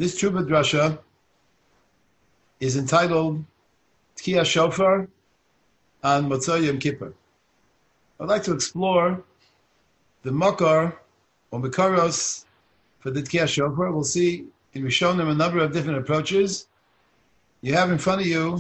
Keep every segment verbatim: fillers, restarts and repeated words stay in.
This Tshuva Drasha is entitled Tkiya Shofar on Motzei Yom Kippur. I'd like to explore the Makar or Makaros for the Tkiya Shofar. We'll see in Rishonim a number of different approaches. You have in front of you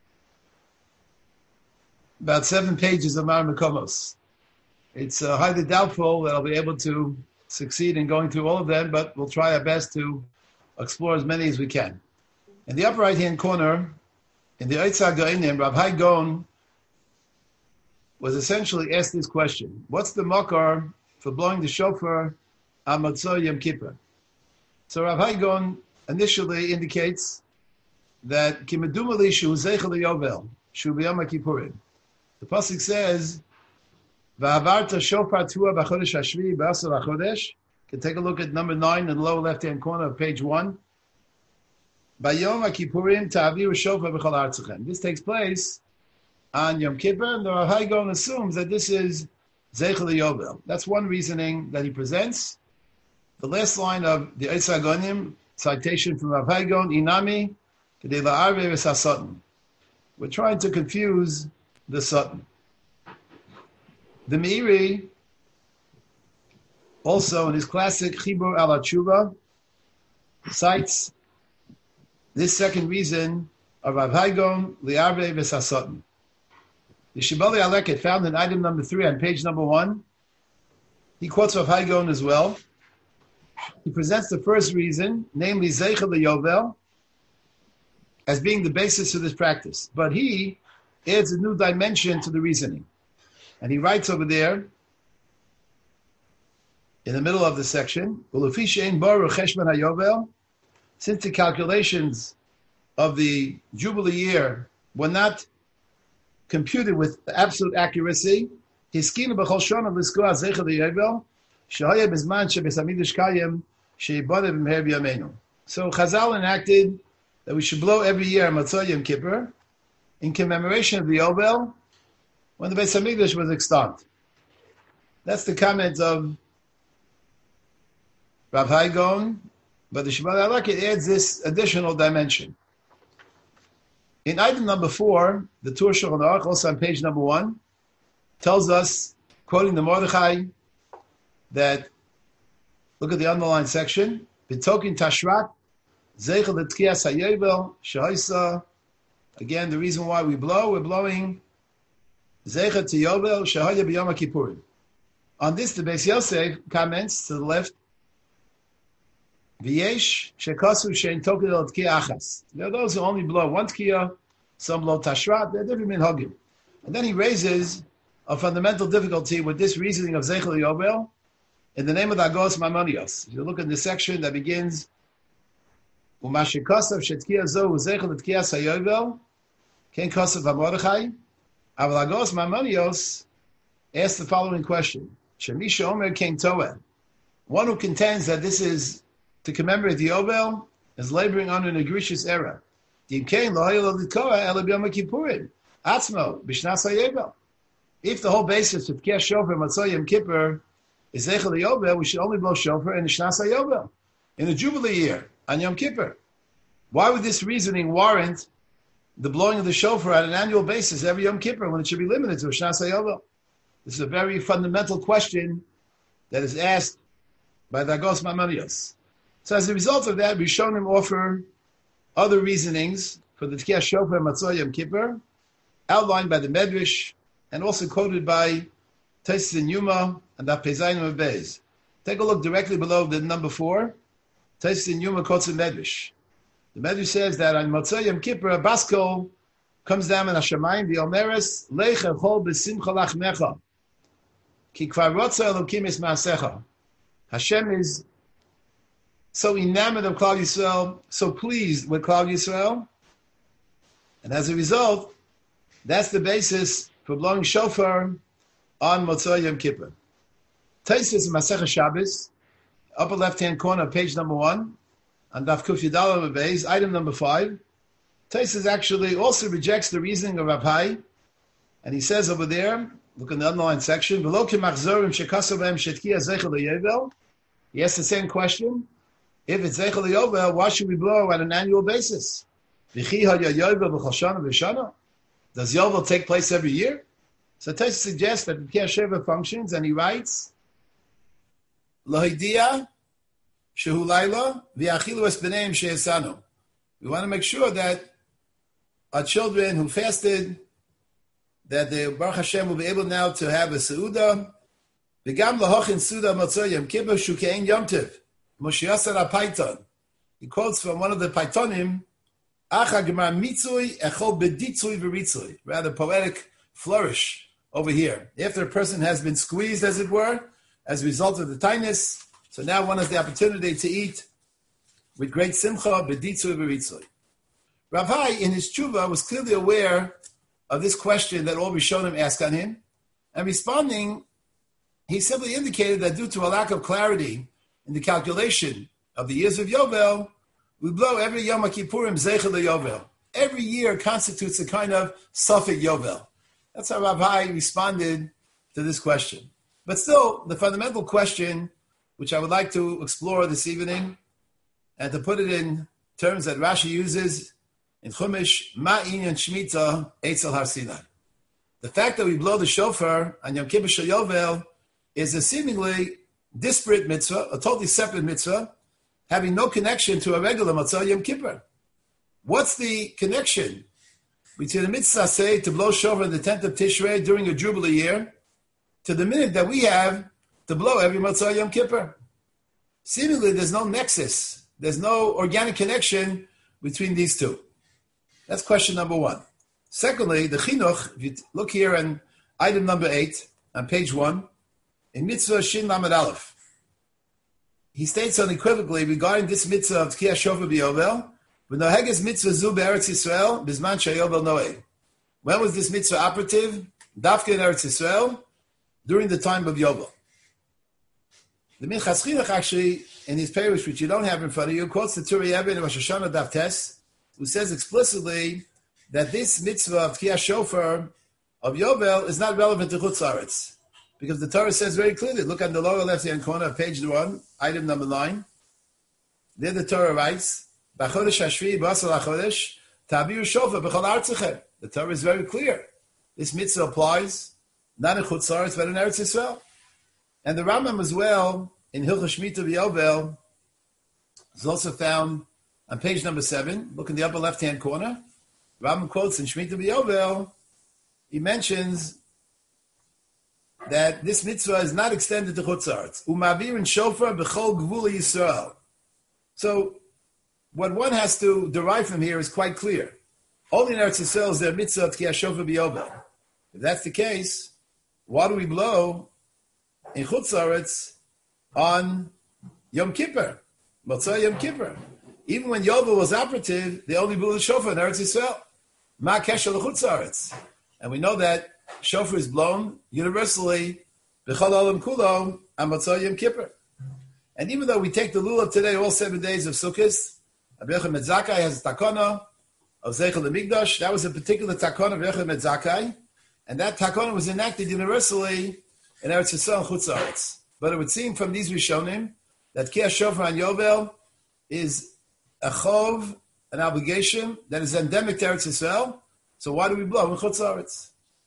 about seven pages of Mar Mekomos. It's uh, highly doubtful that I'll be able to succeed in going through all of them, but we'll try our best to explore as many as we can. In the upper right-hand corner, in the Eitzah Ga'inim, Rav Hai Gaon was essentially asked this question: what's the makar for blowing the shofar on Motzei Yom Kippur? So Rav Hai Gaon initially indicates that Kimedumali Shu Zeichel Yovel Shu B'Yom Kippurim. The pasuk says, "Va'avarta shofar tuah b'chodesh hashvi b'asar hachodesh." You can take a look at number nine in the lower left-hand corner of page one. B'Yom Kippurim ta'aviru shofar b'chol artzachem. This takes place on Yom Kippur, and the Rav Hai Gaon assumes that this is Zeichel Yovel. That's one reasoning that he presents. The last line of the Eitzah Ga'inim, citation from Rav Hai Gaon, Inami, Kedei la'arvei v'sasatan. We're trying to confuse the Satan. The Meiri, also in his classic Chibur al HaTshuva, cites this second reason of Rav Hai Gaon, Li'arvei v'sasatan. The Shibali Aleket, found in item number three on page number one, he quotes Rav Hai Gaon as well. He presents the first reason, namely Zeichel Yovel, as being the basis of this practice. But he adds a new dimension to the reasoning. And he writes over there, in the middle of the section, since the calculations of the Jubilee year were not computed with absolute accuracy, so Chazal enacted that we should blow every year on Motzei Yom Kippur in commemoration of the Yovel when the Beis Hamikdash was extant. That's the comment of Rav Hai Gaon, but the Shibali Aleket adds this additional dimension. In item number four, the Tur Shulchan Aruch, also on page number one, tells us, quoting the Mordechai, that, look at the underlined section, B'tokin Tashrak, Zeichel L'Tkiyas HaYovel, Shehoisa. Again, the reason why we blow, we're blowing Zeichel to Yovel, Shehoya B'Yom Kippurim. On this, the Beis Yosef comments to the left, V'yesh Shekasu Shein Tokin L'Tkiyah Achas. There are those who only blow one Tkiyah, some blow Tashrat, they're different minhagim. And then he raises a fundamental difficulty with this reasoning of Zeichel Yovel in the name of the Agos Maimonios. If you look at the section that begins, Umashikasav Shetkiya Zo Zeichel L'Tkiyas HaYovel, Ken Kasav HaMordechai, Aval Agos Maimonios asks the following question: Shemisha Omer Ken Toeh, one who contends that this is to commemorate the Yovel is laboring under an egregious error. If the whole basis of Tkiya Shofar Motzei Yom Kippur is Zeichel Yovel, we should only blow shofar in the Shnas HaYovel, in the Jubilee year, on Yom Kippur. Why would this reasoning warrant the blowing of the shofar on an annual basis every Yom Kippur when it should be limited to a Shnas HaYovel? This is a very fundamental question that is asked by the Agos Maimonios. So as a result of that, Rishonim offer other reasonings for the Tkiya Shofar Motzei Yom Kippur, outlined by the Medrash, and also quoted by Tosfos in Yuma and the Pezainim of Beis. Take a look directly below the number four. Tosfos in Yuma quotes the Medrash. The Medrash says that on Motzei Yom Kippur, a baskol comes down in Hashemayim, the Omeres, Lech echol b'simcha lachmecha, ki kvar rotza Elokim es ma'asecha. Hashem is so enamored of Klal Yisrael, so pleased with Klal Yisrael, and as a result, that's the basis for blowing shofar on Motzei Yom Kippur. Tosfos in Masechah Shabbos, upper left-hand corner, page number one, on Daf Kuf Yudal Beis, item number five. Tosfos actually also rejects the reasoning of Rav Hai, and he says over there, look in the underlined section, V'lo k'machzorim shekasav b'hem shetkiya zeichel yovel. He asks the same question. If it's Zeichel Yovel, why should we blow at an annual basis? Does Yovel take place every year? So Tosfos suggests that the B'kei Sheva functions, and he writes, Lohidia shehu laila v'achilu es b'neim she'esanu. We want to make sure that our children who fasted, that they, Baruch Hashem, will be able now to have a seudah. V'gam lahochin seudah matzah yom kippur shukein yom tiv. Moshe Yasser HaPaiton. He quotes from one of the Paitonim, Acha Gemar Mitzui Echol Beditzui V'Ritzui. Rather poetic flourish over here. After a person has been squeezed, as it were, as a result of the tightness, so now one has the opportunity to eat with great simcha, Beditzui V'Ritzui. Rav Hai, in his tshuva, was clearly aware of this question that all Rishonim asked on him, and responding, he simply indicated that due to a lack of clarity in the calculation of the years of Yovel, we blow every Yom Kippurim Zeichel Yovel. Every year constitutes a kind of Safek Yovel. That's how Rav Hai responded to this question. But still, the fundamental question, which I would like to explore this evening, and to put it in terms that Rashi uses in Chumash, Ma Inyan Shmita Eitzel Har Sinai. The fact that we blow the shofar on Yom Kippur Shel Yovel is a seemingly disparate mitzvah, a totally separate mitzvah, having no connection to a regular Matzah Yom Kippur. What's the connection between the mitzvah say to blow shofar on the tenth of Tishrei during a Jubilee year to the minute that we have to blow every Matzah Yom Kippur? Seemingly, there's no nexus. There's no organic connection between these two. That's question number one. Secondly, the chinuch, if you look here on item number eight, on page one, in mitzvah Shin Lamed Aleph, he states unequivocally regarding this mitzvah of Tkiyah Shofar B'Yovel, v'noheges mitzvah zu be'Eretz Yisrael bizman she'yovel noeg. When was this mitzvah operative? Dafka in Eretz Yisrael, during the time of Yovel. The Minchas Chinuch actually, in his parish, which you don't have in front of you, quotes the Turei Eben in Rosh Hashanah Daf Tes, who says explicitly that this mitzvah of Tkiyah Shofar of Yovel is not relevant to Chutz La'aretz. Because the Torah says very clearly, look on the lower left-hand corner of page one, item number nine. There the Torah writes, B'chodesh hashvi'i b'asar ha'chodesh, ta'biru shofar b'chol artzachem. The Torah is very clear. This mitzvah applies, not in Chutz La'aretz, but in Eretz Yisrael. And the Rambam as well, in Hilchos Shmita B'Yovel, is also found on page number seven. Look in the upper left-hand corner. The Rambam quotes in Shmita B'Yovel, he mentions that this mitzvah is not extended to Chutz La'aretz. Umavir and shofar b'chol gvul Yisrael. So, what one has to derive from here is quite clear. Only in Eretz Yisrael is there mitzvah of Tkiyah Shofar B'Yovel. If that's the case, why do we blow in Chutz La'aretz on Yom Kippur, Matzah Yom Kippur? Even when Yovel was operative, they only blew the shofar in Eretz Yisrael. Ma kesher l'Chutz La'aretz. And we know that shofar is blown universally, b'chol olam kulo, on Matzah Yom Kippur. And even though we take the lulav today, all seven days of Sukkot, Rabbi Yochanan ben Zakkai has a takana of Zeichel Hamikdash. That was a particular takana of Rabbi Yochanan ben Zakkai, and that takana was enacted universally in Eretz Yisrael and Chutz La'aretz. But it would seem from these Rishonim that Tkiyah Shofar on Yovel is a chov, an obligation that is endemic to Eretz Yisrael. So why do we blow in Chutz La'aretz?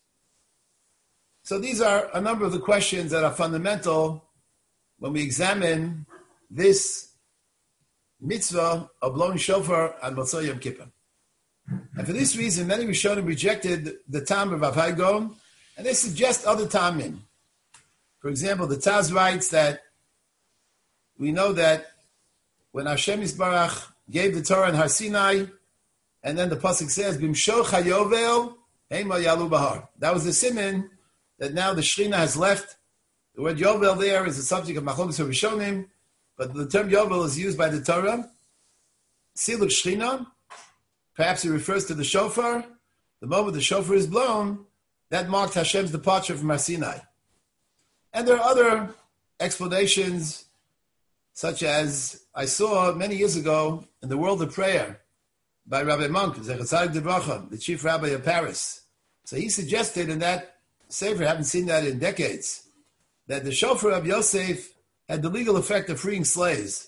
So these are a number of the questions that are fundamental when we examine this mitzvah of blowing shofar on Matzah Yom Kippur. And for this reason, many Rishonim rejected the Tam of Rav Hai Gaon, and they suggest other Tamim. For example, the Taz writes that we know that when Hashem Yisbarach gave the Torah in Har Sinai, and then the pasuk says, "Bimshoch hayovel heima yalu bahar." That was the siman that now the Shechina has left. The word Yovel there is the subject of Machlokes Rishonim, but the term Yovel is used by the Torah. Siluk Shechina, perhaps it refers to the shofar. The moment the shofar is blown, that marked Hashem's departure from Har Sinai. And there are other explanations, such as I saw many years ago in the World of Prayer by Rabbi Monk, Zecher Tzadik Debracha, the chief rabbi of Paris. So he suggested in that sefer, I haven't seen that in decades, that the shofar of Yosef had the legal effect of freeing slaves.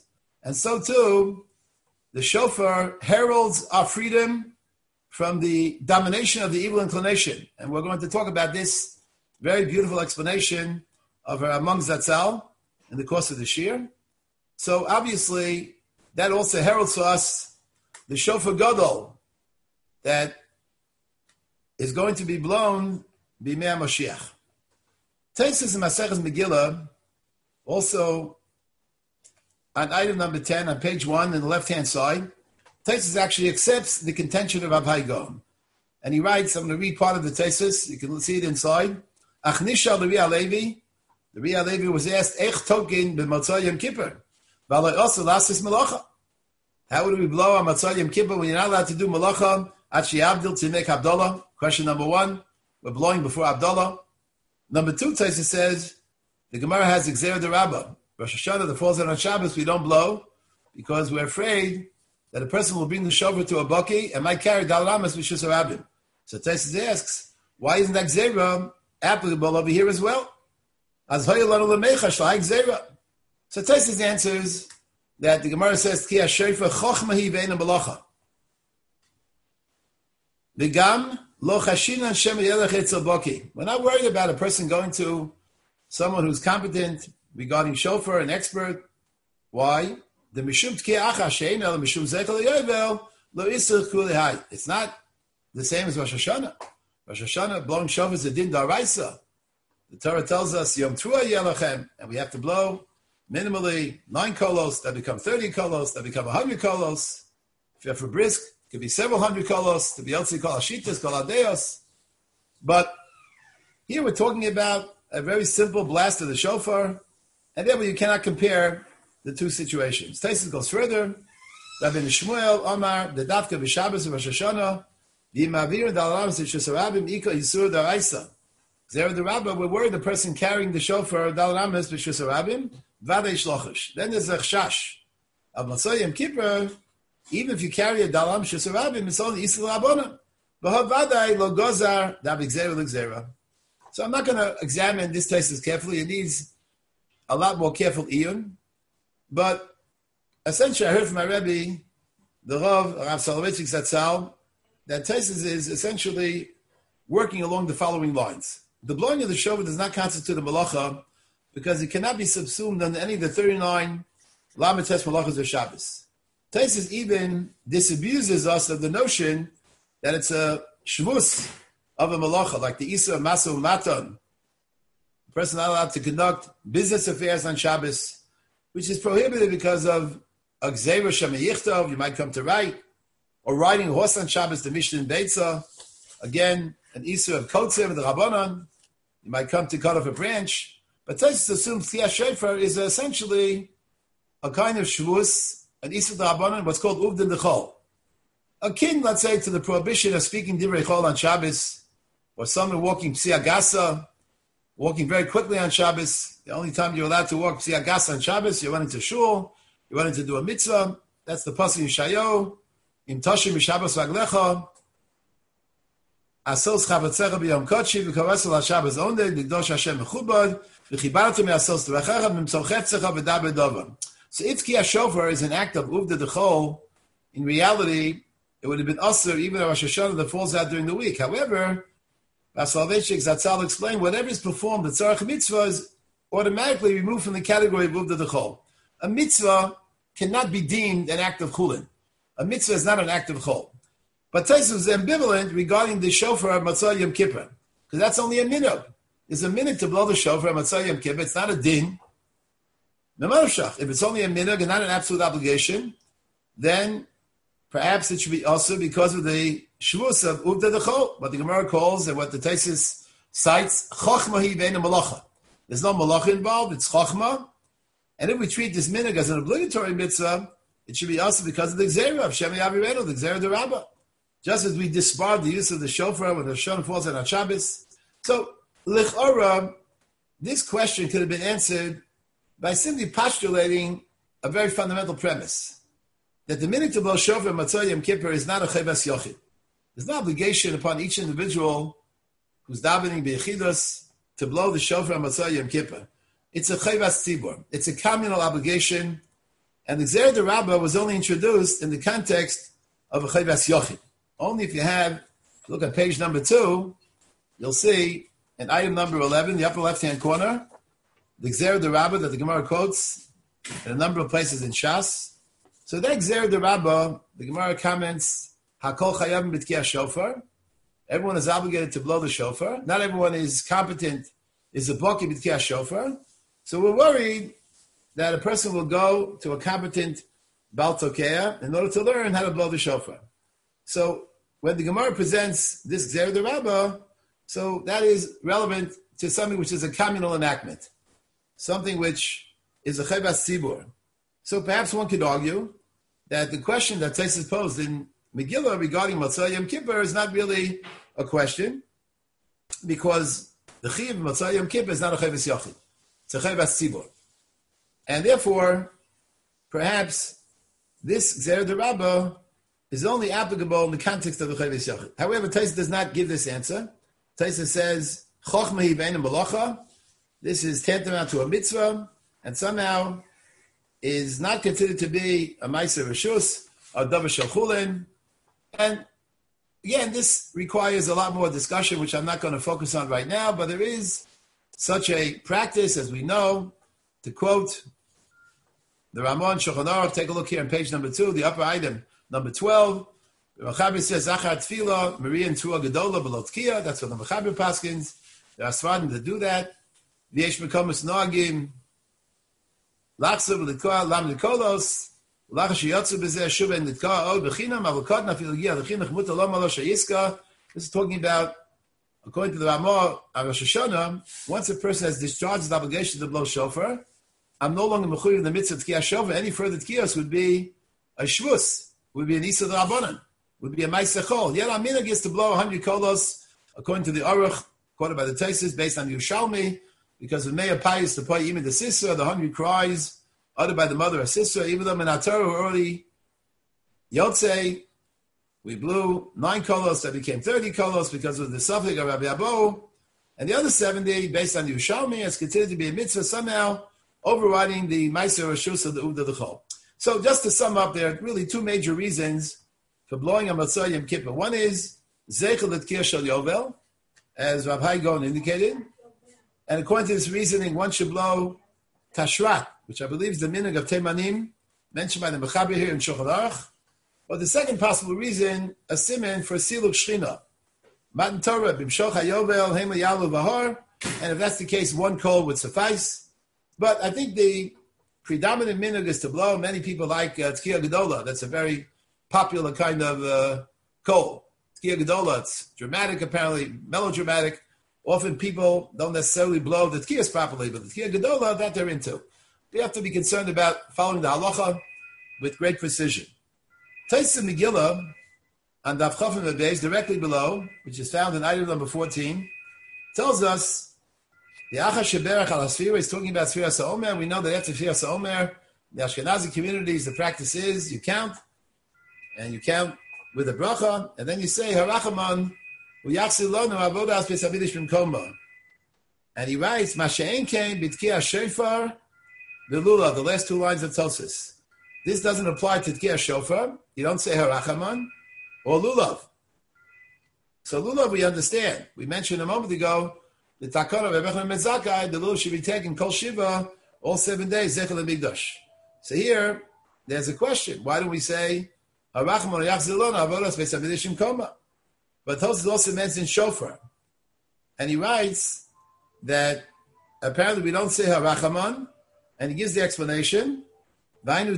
And so too, the shofar heralds our freedom from the domination of the evil inclination. And we're going to talk about this very beautiful explanation of Ramam Zatzal in the course of the Shir. So obviously, that also heralds to us the shofar gadol that is going to be blown b'mei Mashiach. Taisus in Maseches Megillah, also on item number ten, on page one, in the left-hand side, Taisus actually accepts the contention of Avai Gaon. And he writes, I'm going to read part of the Taisus, you can see it inside. Achnisha the Ria Levi, the Ria Levi was asked, Ech tokin b'matzah Yom Kippur, v'aloi also lasis melacha. How would we blow on Matzah Yom Kippur when you're not allowed to do melacha? Achi Abdul to make Abdullah. Question number one, we're blowing before Abdullah. Number two, Taisus says, the Gemara has Gzera de Rabbah. Rosh Hashanah that falls out on Shabbos, we don't blow because we're afraid that a person will bring the shofar to a baki and might carry Dal Ramas B'Shus Rabbim. So Taisus asks, why isn't that Gzera applicable over here as well? As Hoyelanu Lemecha Shlai Gzera. So Taisus answers that the Gemara says, Ki HaShofar Chochma Hi Ve'ena B'Lacha. V'gam Lo Chashinan Shem Yelech Etzel Baki. We're not worried about a person going to someone who's competent regarding shofar, an expert. Why? The Mishum Tkiya Acha Shein El Mishum Zeichel Yovel Lo Isur Kuli Hai. It's not the same as Rosh Hashanah. Rosh Hashanah, blowing shofar is a din daraisa. The Torah tells us Yom Trua Yelachem, and we have to blow minimally nine kolos, that become thirty kolos, that become one hundred kolos. If you have for brisk, it could be several hundred kolos, to be else you call Ashitas, call Adeos. But here we're talking about a very simple blast of the shofar, and therefore you cannot compare the two situations. Taisus goes further. Rabbi Shmuel Omar, the Dafka B'Shabbos of Rosh Hashanah, V'imavir Dalamas Shusarabim Ika Yisur Daraisa. Zera the Rabbah, we're worried the person carrying the shofar Dalamas B'Shusarabim Vadei Shlochish. Then there's a chshash of Matzah Yom Kippur. Even if you carry a Dalam Shusarabim, it's only Yisur Rabbanim. V'ha Vadei Lo Gozar Dabik Zera L'Gzera. So I'm not going to examine this Taisus carefully. It needs a lot more careful iyun. But essentially, I heard from my Rebbe, the Rav, Rav Soloveitchik Zatzal, that Taisus is essentially working along the following lines. The blowing of the shofar does not constitute a malacha because it cannot be subsumed under any of the thirty-nine Lamites malachas of Shabbos. Taisus even disabuses us of the notion that it's a shvus of a malacha, like the Isa Masu Matan. The person not allowed to conduct business affairs on Shabbos, which is prohibited because of a Gzeira Shemayichtov, you might come to write, or riding a horse on Shabbos, the Mishnah in Beitza, again, an Isa of Kotzev, the Rabbanon, you might come to cut off a branch. But Taisus assumes Tiyah Shofar is essentially a kind of shvus, an Isa of the Rabbanon, what's called Uvdin Dechol. Akin, let's say, to the prohibition of speaking Divrei Chol on Shabbos, or someone walking Psiya Gasa, walking very quickly on Shabbos. The only time you're allowed to walk Psiya Gasa on Shabbos, you went into shul, you went into do a mitzvah. That's the pasuk in Yeshayahu. Im Toshim B'Shabbos Raglecha, Asos Chavatzecha B'Yom Kodshi V'Kavasel HaShabbos Onde Nigdosh Hashem Mechubad V'Chibartu Me'Asos T'Vechecha V'Mtzorchetzecha V'Daber Dova. So if Tkiya Shofar is an act of Uvda Dechol, in reality, it would have been Asur even a Rosh Hashanah that falls out during the week. However, Rav Soloveitchik Zatzal explained whatever is performed, the Tzarech Mitzvah is automatically removed from the category of Uvda Dechol. A mitzvah cannot be deemed an act of chulin. A mitzvah is not an act of chol. But Taisus is ambivalent regarding the shofar of Matzah Yom Kippur, because that's only a minhag. There's a minhag to blow the shofar of Matzah Yom Kippur. It's not a din. If it's only a minhag and not an absolute obligation, then perhaps it should be also because of the shvus of Uvda Dechol, what the Gemara calls and what the Taisus cites, Chochma Hi Ve'ena Malacha. There's no malacha involved, it's Chochma. And if we treat this minhag as an obligatory mitzvah, it should be also because of the Gzera of Shemi Avireno, the Gzera de Rabbah. Just as we disbarred the use of the shofar when the shofar falls on Shabbos. So, L'chora, this question could have been answered by simply postulating a very fundamental premise, that the minhag to blow shofar Matzah Yom Kippur is not a chayvas yochid. There's no obligation upon each individual who's davening b'yechidus to blow the shofar Matzah Yom Kippur. It's a chayvas tzibur. It's a communal obligation, And the Gzer de Rabbah was only introduced in the context of a Chayvas Yochid. Only if you have, look at page number two, you'll see in item number eleven, the upper left-hand corner, the Gzer de Rabbah that the Gemara quotes in a number of places in Shas. So that Gzer de Rabbah, the Gemara comments, Hakol Chayavim B'Tkiya Shofar. Everyone is obligated to blow the shofar. Not everyone is competent, is a Baki B'Tkiya Shofar. So we're worried that a person will go to a competent Baal Tokea in order to learn how to blow the shofar. So when the Gemara presents this Gzer de Rabbah, so that is relevant to something which is a communal enactment, something which is a Chayvas Tzibur. So perhaps one could argue that the question that Tosfos posed in Megillah regarding Matzah Yom Kippur is not really a question, because the Chiv Matzah Yom Kippur is not a Chayvas Yochid. It's a Chayvas Tzibur. And therefore, perhaps this Gzer de Rabbah is only applicable in the context of the Chayvas Yochid. However, Tosfos does not give this answer. Tosfos says, Chochma hi bein malacha. This is tantamount to a mitzvah, and somehow is not considered to be a Ma'aser Reshus, or Davar Shel Chulin. And again, this requires a lot more discussion, which I'm not going to focus on right now, but there is such a practice, as we know, to quote the Ramon Shulchan Aruch. Take a look here on page number two, the upper item, number twelve. The Mechaber says, Zachar Tefillah, Maria and Tua Gedola Below Tkiya. That's what the Mechaber paskins. There are Sfarim that do that. V'yesh Mekomus Noagim, Lachsa B'Litkoa, Lam Nikolos, Lach Sheyotzu B'zeh, Shuba and Litkoa, O B'chinam, Avokot Nafil Gia, L'chinach Muta Lo Malo Shayiska. This is talking about, according to the Ramah of Rosh Hashanah, once a person has discharged his obligation to blow shofar, I'm no longer mechuyev in the midst of Tkiyah shofar. Any further Tkiyos would be a shvus, would be an Isa D'Rabbanan, would be a Ma'aser Chol. Yet Aminah gets to blow one hundred kolos, according to the Aruch, quoted by the Tosfos, based on Yerushalmi, because of Meir Payis, the Pay Yimid the Sisra, the hundred cries, uttered by the mother of Sisra, even though Menatar were already Yotzei, we blew nine kolos that became thirty kolos because of the suffix of Rabbi Abo, and the other seventy, based on Yerushalmi, is considered to be a mitzvah somehow overriding the Ma'aser Reshus of the Uda D'Chol. So just to sum up, there are really two major reasons for blowing a Matzah Yom Kippur. One is Zeichel L'Tkiyah Shel Yovel, as Rav Hai Gaon indicated, and according to this reasoning, one should blow Tashrat, which I believe is the minhag of Teimanim, mentioned by the Mechaber here in Shulchan Aruch. But the second possible reason, a siman for Siluk Shechina. Matan Torah, Bimshoch HaYovel, Hema Yalu Vahar, and if that's the case, one kol would suffice. But I think the predominant minhag is to blow. Many people like uh, Tkiyah Gedola. That's a very popular kind of uh, kol. Tkiyah Gedola, it's dramatic apparently, melodramatic. Often people don't necessarily blow the Tkiyahs properly, but the Tkiyah Gedola, that they're into. We have to be concerned about following the halacha with great precision. Tosfos Megillah on Daf Chafim Beis, directly below, which is found in item number fourteen, tells us the Acha Sheberach al Asfira is talking about Sfiras HaOmer. We know that after Sfiras HaOmer, the Ashkenazi communities, the practice is you count, and you count with a bracha, and then you say Harachaman u'yachzil lonu avodas beis hamidrash b'mkomo. And he writes Masha'en came b'tkiyah shofar v'lulav, the last two lines of Tosfos. This doesn't apply to Tkiyah shofar. You don't say Harachaman or lulav. So lulav we understand. We mentioned a moment ago the takana of Rebbe Mezakai, the lulav should be taken kol shiva all seven days zechel hamikdash. So here there's a question. Why don't we say Harachaman or yachzil lonu avodas beis hamidrash b'mkomo? But Tosfos also mentions shofar, and he writes that apparently we don't say Harachaman, and he gives the explanation. That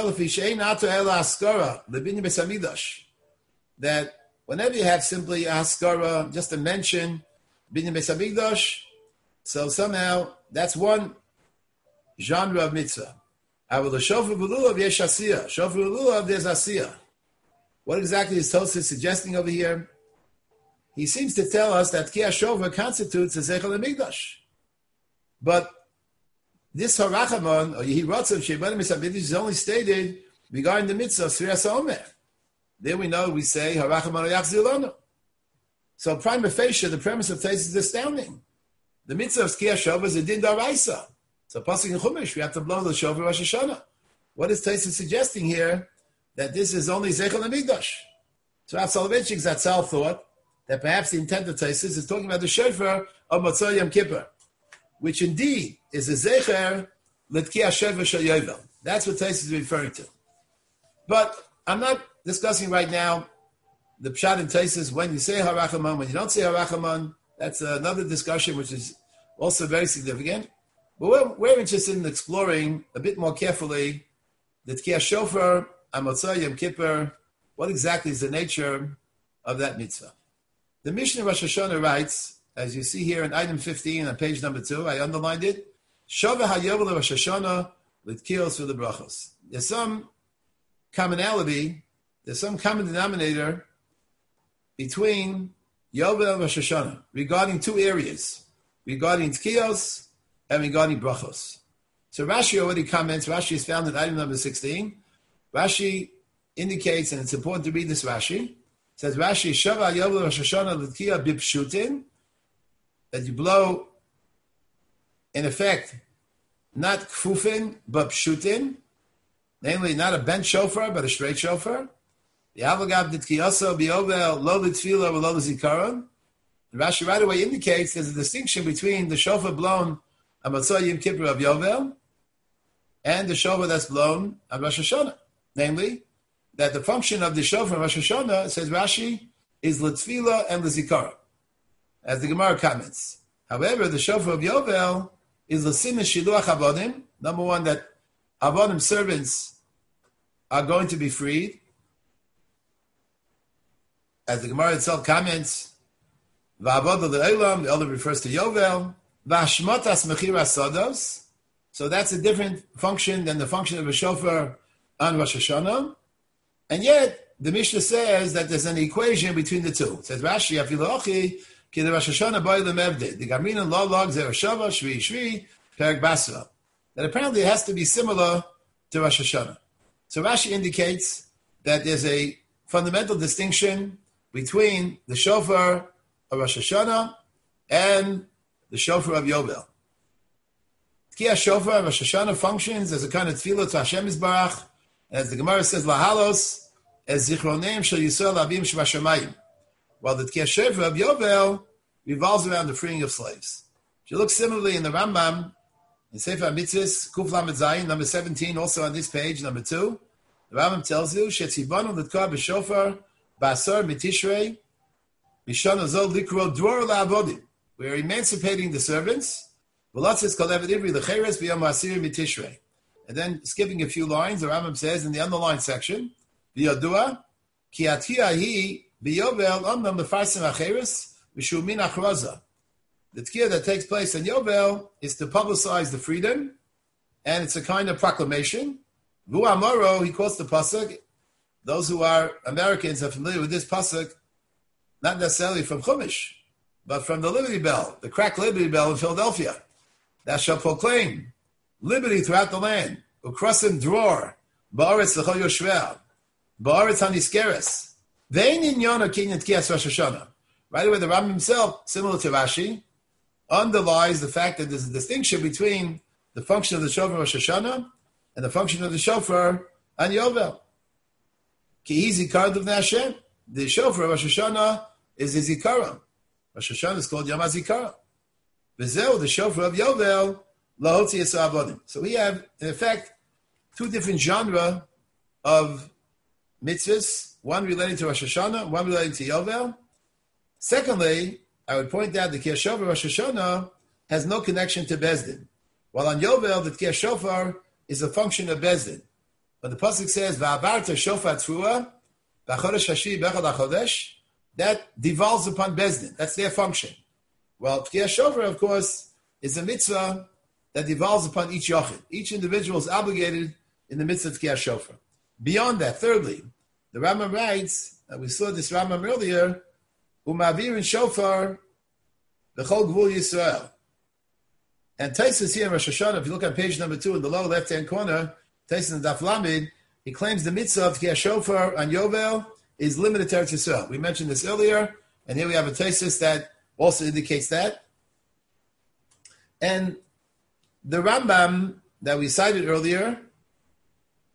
whenever you have simply a haskara, just a mention, binyan beis hamikdash, so somehow that's one genre of mitzvah. However, the shofar v'lulav yesh asiyah. Shofar v'lulav, there's asiyah. What exactly is Tosfos suggesting over here? He seems to tell us that Tkiyah shofar constitutes a zechel hamikdash, but this Harachaman, or Yehi Ratzon Sheibanim Misabedish, is only stated regarding the mitzvah of Sfiras HaOmer. There we know we say Harachaman Yachzil Lonu. So prima facie, the premise of Tosfos is astounding. The mitzvah of Tkiyah shofar is a din daraisa. So pasuk in Chumash, we have to blow the shofar Rosh Hashanah. What is Taisa suggesting here? That this is only Zeichel HaMikdash. So Rav Soloveitchik Zatzal thought that perhaps the intent of Taisus is talking about the shofar of Motzei Yom Kippur, which indeed is a Zecher L'Tkiya Shofar Shel Yovel. That's what Taisus is referring to. But I'm not discussing right now the Pshat and Taisus when you say Harachaman, when you don't say Harachaman. That's another discussion which is also very significant. But we're, we're interested in exploring a bit more carefully the Tkiyah Shofar on Motzei Yom Kippur. What exactly is the nature of that mitzvah? The Mishnah Rosh Hashanah writes, as you see here in item fifteen on page number two, I underlined it, Shavah HaYovel Rosh Hashanah L'Tkiyos for the Brachos. There's some commonality, there's some common denominator between Yovel and Rosh Hashanah regarding two areas, regarding Tkiyos and regarding Brachos. So Rashi already comments, Rashi is found in item number sixteen. Rashi indicates, and it's important to read this Rashi, it says Rashi, Shavah Yovel Rosh Hashanah L'Tkiyah Bipshutin, that you blow, in effect, not kfufin, but pshutin, namely not a bent shofar, but a straight shofar. The Avagav D'Tkiyaso B'Yovel Lo L'Tfila V'Lo L'Zikaron. Rashi right away indicates there's a distinction between the shofar blown on Motzei Yom Kippur of Yovel and the shofar that's blown on Rosh Hashanah. Namely, that the function of the shofar on Rosh Hashanah, says Rashi, is L'Tfila and L'Zikaron, as the Gemara comments. However, the shofar of Yovel is L'Simin Shiluach Avodim. Number one, that Avodim servants are going to be freed. As the Gemara itself comments, Va'avodah Le'olam, the other refers to Yovel. Va'ashmotas Mechiras Sodos. So that's a different function than the function of a shofar on Rosh Hashanah. And yet, the Mishnah says that there's an equation between the two. It says, Rashi, Afilu Ochi, Ki the Rosh Hashanah Boi Lemevde. The Gamrinan Lo Log Zerashava, Shvi Shvi, Perek Basra. That apparently it has to be similar to Rosh Hashanah. So Rashi indicates that there's a fundamental distinction between the shofar of Rosh Hashanah and the shofar of Yovel. Tkiyah shofar of Rosh Hashanah functions as a kind of tefillah to Hashem Yisbarach, as the Gemara says, Lahalos, as Zichronim Shel Yisrael Abim Shvashamayim. While the Tkiyah shofar of Yovel revolves around the freeing of slaves. If you look similarly in the Rambam, in Sefer HaMitzvos, Kuf Lamed Zayin, number seventeen, also on this page, number two, the Rambam tells you, Shetzibanu L'tkar b'shofar ba'asar mitishrei mishana zol likro dror la'avodim. We are emancipating the servants. V'latzis kol eved ivri l'cheres b'yom ha'asiri mitishrei. And then, skipping a few lines, the Rambam says in the underlined section, V'yodua, ki atiyah hi b'yovel omnam lefarsim ha'cheres v'shu min achraza. The tkiyah that takes place in Yovel is to publicize the freedom, and it's a kind of proclamation. Vu Amaro, he quotes the pasuk. Those who are Americans are familiar with this pasuk, not necessarily from Chumash, but from the Liberty Bell, the crack Liberty Bell in Philadelphia. That shall proclaim liberty throughout the land. Ukrosim dror, ba'aretz l'chol yoshveh, ba'aretz haniskeres. Ve'in inyon kinyan tkiyas Rosh Hashanah. Right away, the Rambam himself, similar to Rashi, underlies the fact that there's a distinction between the function of the shofar Rosh Hashanah and the function of the shofar on Yovel. Ki zikar d'vnei Hashem. The shofar Rosh Hashanah is the zikaron. Rosh Hashanah is called Yom HaZikaron. V'zeu, the shofar of Yovel, lahotzi yisa avodim. So we have, in effect, two different genres of mitzvahs, one relating to Rosh Hashanah, one relating to Yovel. Secondly, I would point out the Tkiyah Shofar Rosh Hashanah has no connection to Bezdin. While on Yovel, the Tkiyah Shofar is a function of Bezdin. When the pasuk says, Va'avarta shofar tfuah, v'achodesh hashi b'echad hachodesh, that devolves upon Bezdin. That's their function. Well, Tkiyah Shofar, of course, is a mitzvah that devolves upon each yochid. Each individual is obligated in the mitzvah of Tkiyah Shofar. Beyond that, thirdly, the Rambam writes, and we saw this Rambam earlier, Umavir in shofar, b'chol gvul Yisrael. And Taisus here in Rosh Hashanah, if you look at page number two in the lower left-hand corner, Taisus in Daf Lamed, he claims the mitzvah of Tkiyah Shofar on Yovel is limited to Eretz Yisrael. We mentioned this earlier, and here we have a Taisus that also indicates that. And the Rambam that we cited earlier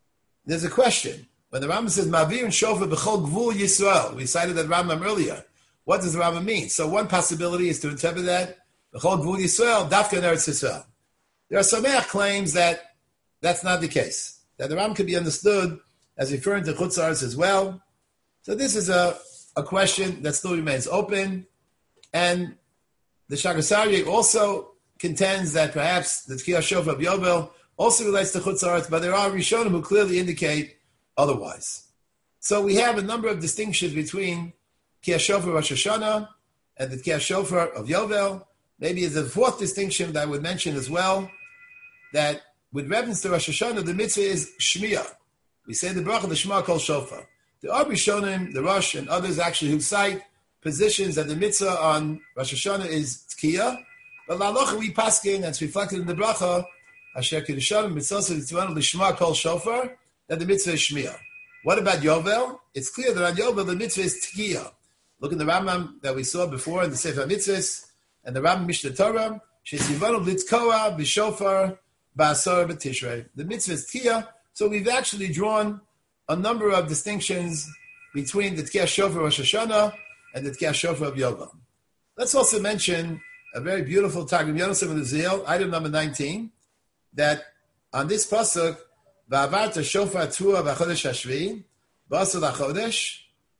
There's a question. When the Rambam says, Ma'avir and Shofar b'chol gvul Yisrael, we cited that Rambam earlier. What does the Rambam mean? So one possibility is to interpret that, b'chol gvul Yisrael, dafka Eretz Yisrael. There are some claims that that's not the case. That the Rambam could be understood as referring to Chutz La'aretz as well. So this is a, a question that still remains open. And the Shagas Aryeh also contends that perhaps the Tkiyah Shofar of Yovel also relates to Chutz La'aretz, but there are Rishonim who clearly indicate otherwise. So we have a number of distinctions between Tkiyah Shofar Rosh Hashanah and the Tkiyah Shofar of Yovel. Maybe as a fourth distinction that I would mention as well, that with reference to Rosh Hashanah, the mitzvah is Shmiya. We say the bracha, the Shema Kol Shofar. The Ar Rishonim, the Rosh, and others actually who cite positions that the mitzvah on Rosh Hashanah is Tkiyah, but La'alocha we paskin, that's reflected in the bracha, Asher Kedushanim Mitzvah Tzivanu L'Shema Kol Shofar, that the mitzvah is Shmiya. What about Yovel? It's clear that on Yovel the mitzvah is Tkiyah. Look in the Rambam that we saw before in the Sefer Mitzvahs, and the Rambam Mishnah Torah, Shetzivanu L'Tkoa B'Shofar Ba'asar B'Tishrei. The mitzvah is Tkiyah, so we've actually drawn a number of distinctions between the Tkiyah Shofar Rosh Hashanah and the Tkiyah Shofar of Yovel. Let's also mention a very beautiful Targum Yosef of the Zil, item number nineteen, that on this pasuk, Va'avarta Shofar Tua V'Chodesh Hashvi, B'Asar L'Chodesh,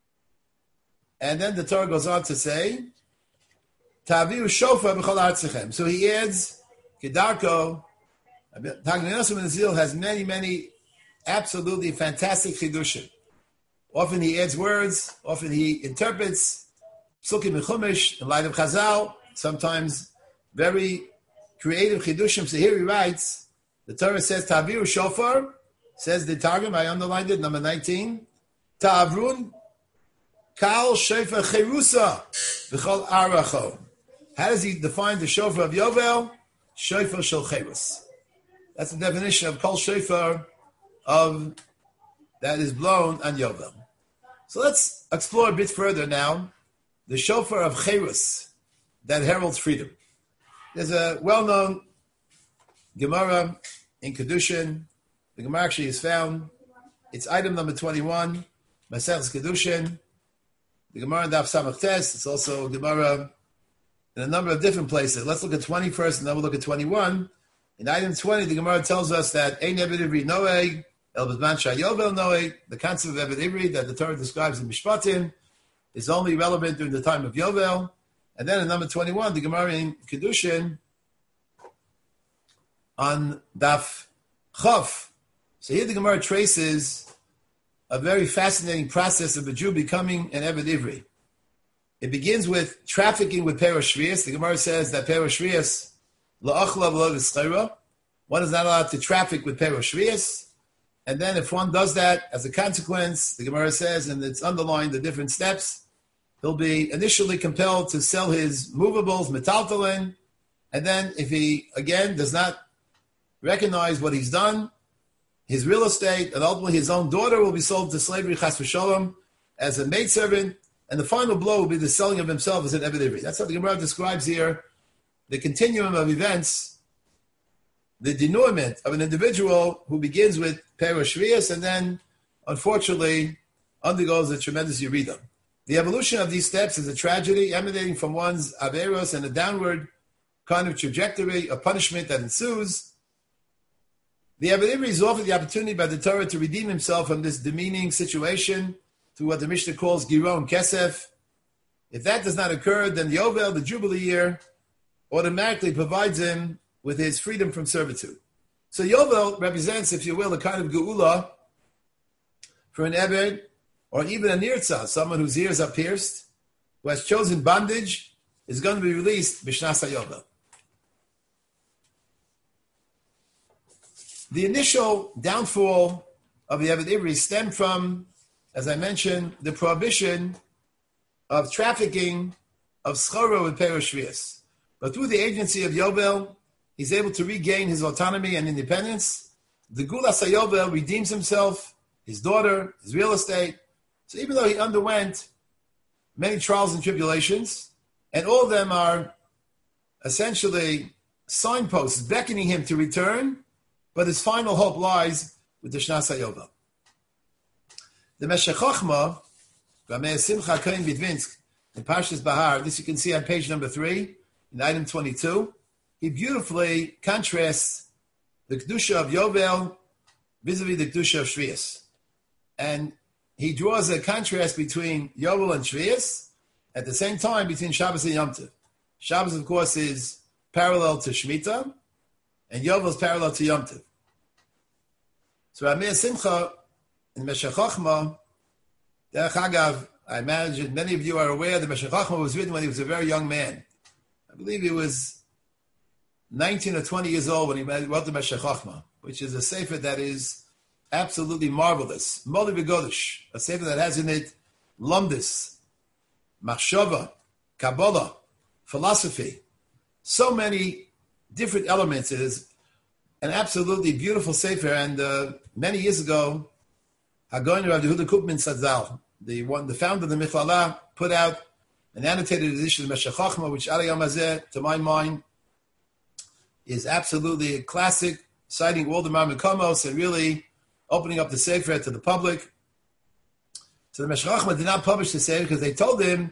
and then the Torah goes on to say, Ta'aviru Shofar B'Chol Artzechem. So he adds, Kedarko, Targum Yosef of the Zil has many, many absolutely fantastic chidushim. Often he adds words, often he interprets Psukim and Chumash in light of Chazal, sometimes very creative chidushim. So here he writes, the Torah says, Ta'aviru Shofar, says the Targum, I underlined it, number nineteen, Ta'avrun Kal Shofar Cherusa V'chol Aracho. How does he define the Shofar of Yovel? Shofar Shel Cherus. That's the definition of Kol Shofar of that is blown on Yovel. So let's explore a bit further now the Shofar of Cherus that heralds freedom. There's a well-known Gemara in Kedushin. The Gemara actually is found. It's item number twenty-one, Maseches Kedushin. The Gemara in Daf Samach Tes. It's also Gemara in a number of different places. Let's look at twenty first, and then we'll look at twenty-one. In item twenty, the Gemara tells us that Ein Eved Ivri Noeg El B'zman Shayovel Noeg. The concept of Eved Ivri that the Torah describes in Mishpatim is only relevant during the time of Yovel. And then in number twenty-one, the Gemara in Kedushin on Daf Chof. So here the Gemara traces a very fascinating process of a Jew becoming an Eved Ivri. It begins with trafficking with Peros Shvius. The Gemara says that Peros Shvius, la'achla v'lo v'schayra, one is not allowed to traffic with Peros Shvius. And then if one does that, as a consequence, the Gemara says, and it's underlined the different steps, he'll be initially compelled to sell his movables, metaltalin, and then if he, again, does not recognize what he's done, his real estate, and ultimately his own daughter will be sold to slavery, chas v'sholom, as a maidservant, and the final blow will be the selling of himself as an Eved Ivri. That's how the Gemara describes here the continuum of events, the denouement of an individual who begins with Peros Shvius and then, unfortunately, undergoes a tremendous Yerida. The evolution of these steps is a tragedy emanating from one's Averos and a downward kind of trajectory of punishment that ensues. The Eved Ivri is offered the opportunity by the Torah to redeem himself from this demeaning situation through what the Mishnah calls Giron Kesef. If that does not occur, then the Yovel, the Jubilee year, automatically provides him with his freedom from servitude. So Yovel represents, if you will, a kind of Geula for an Eved, or even a Nirtzah, someone whose ears are pierced, who has chosen bondage, is going to be released B'Shnas HaYovel. The initial downfall of the Eved Ivri stemmed from, as I mentioned, the prohibition of trafficking of schoro with Peros Shvius. But through the agency of Yovel, he's able to regain his autonomy and independence. The Gulas HaYovel redeems himself, his daughter, his real estate. So even though he underwent many trials and tribulations, and all of them are essentially signposts beckoning him to return, but his final hope lies with the Shnas HaYovel. The Meshech Chochma, Rameh Simcha Kohen Bidvinsk, in Parshas Bahar, this you can see on page number three, in item twenty-two, he beautifully contrasts the Kedusha of Yovel vis-a-vis the Kedusha of Shvius. And he draws a contrast between Yovel and Shvius, at the same time between Shabbos and Yom Tov. Shabbos, of course, is parallel to Shemitah, and Yovel is parallel to Yom Tov. So Rameh Simcha, in Meshech Chochma, Derech Agav, I imagine many of you are aware that Meshech Chochma was written when he was a very young man. I believe he was nineteen or twenty years old when he wrote the Meshech Chochma, which is a sefer that is absolutely marvelous. Moli V'Godesh, a sefer that has in it Lumdis, Machshava, Kabbalah, philosophy, so many different elements. It is an absolutely beautiful sefer, and uh, many years ago, Hagoyin Rav Yehuda Kupman Sadzal, the one, the founder of the Michlala, put out an annotated edition of Meshech Chochma, which Alei Yom Hazeh, to my mind, is absolutely a classic, citing all the Marmikomos and really opening up the sefer to the public. So the Meshech Chochma did not publish the sefer because they told him,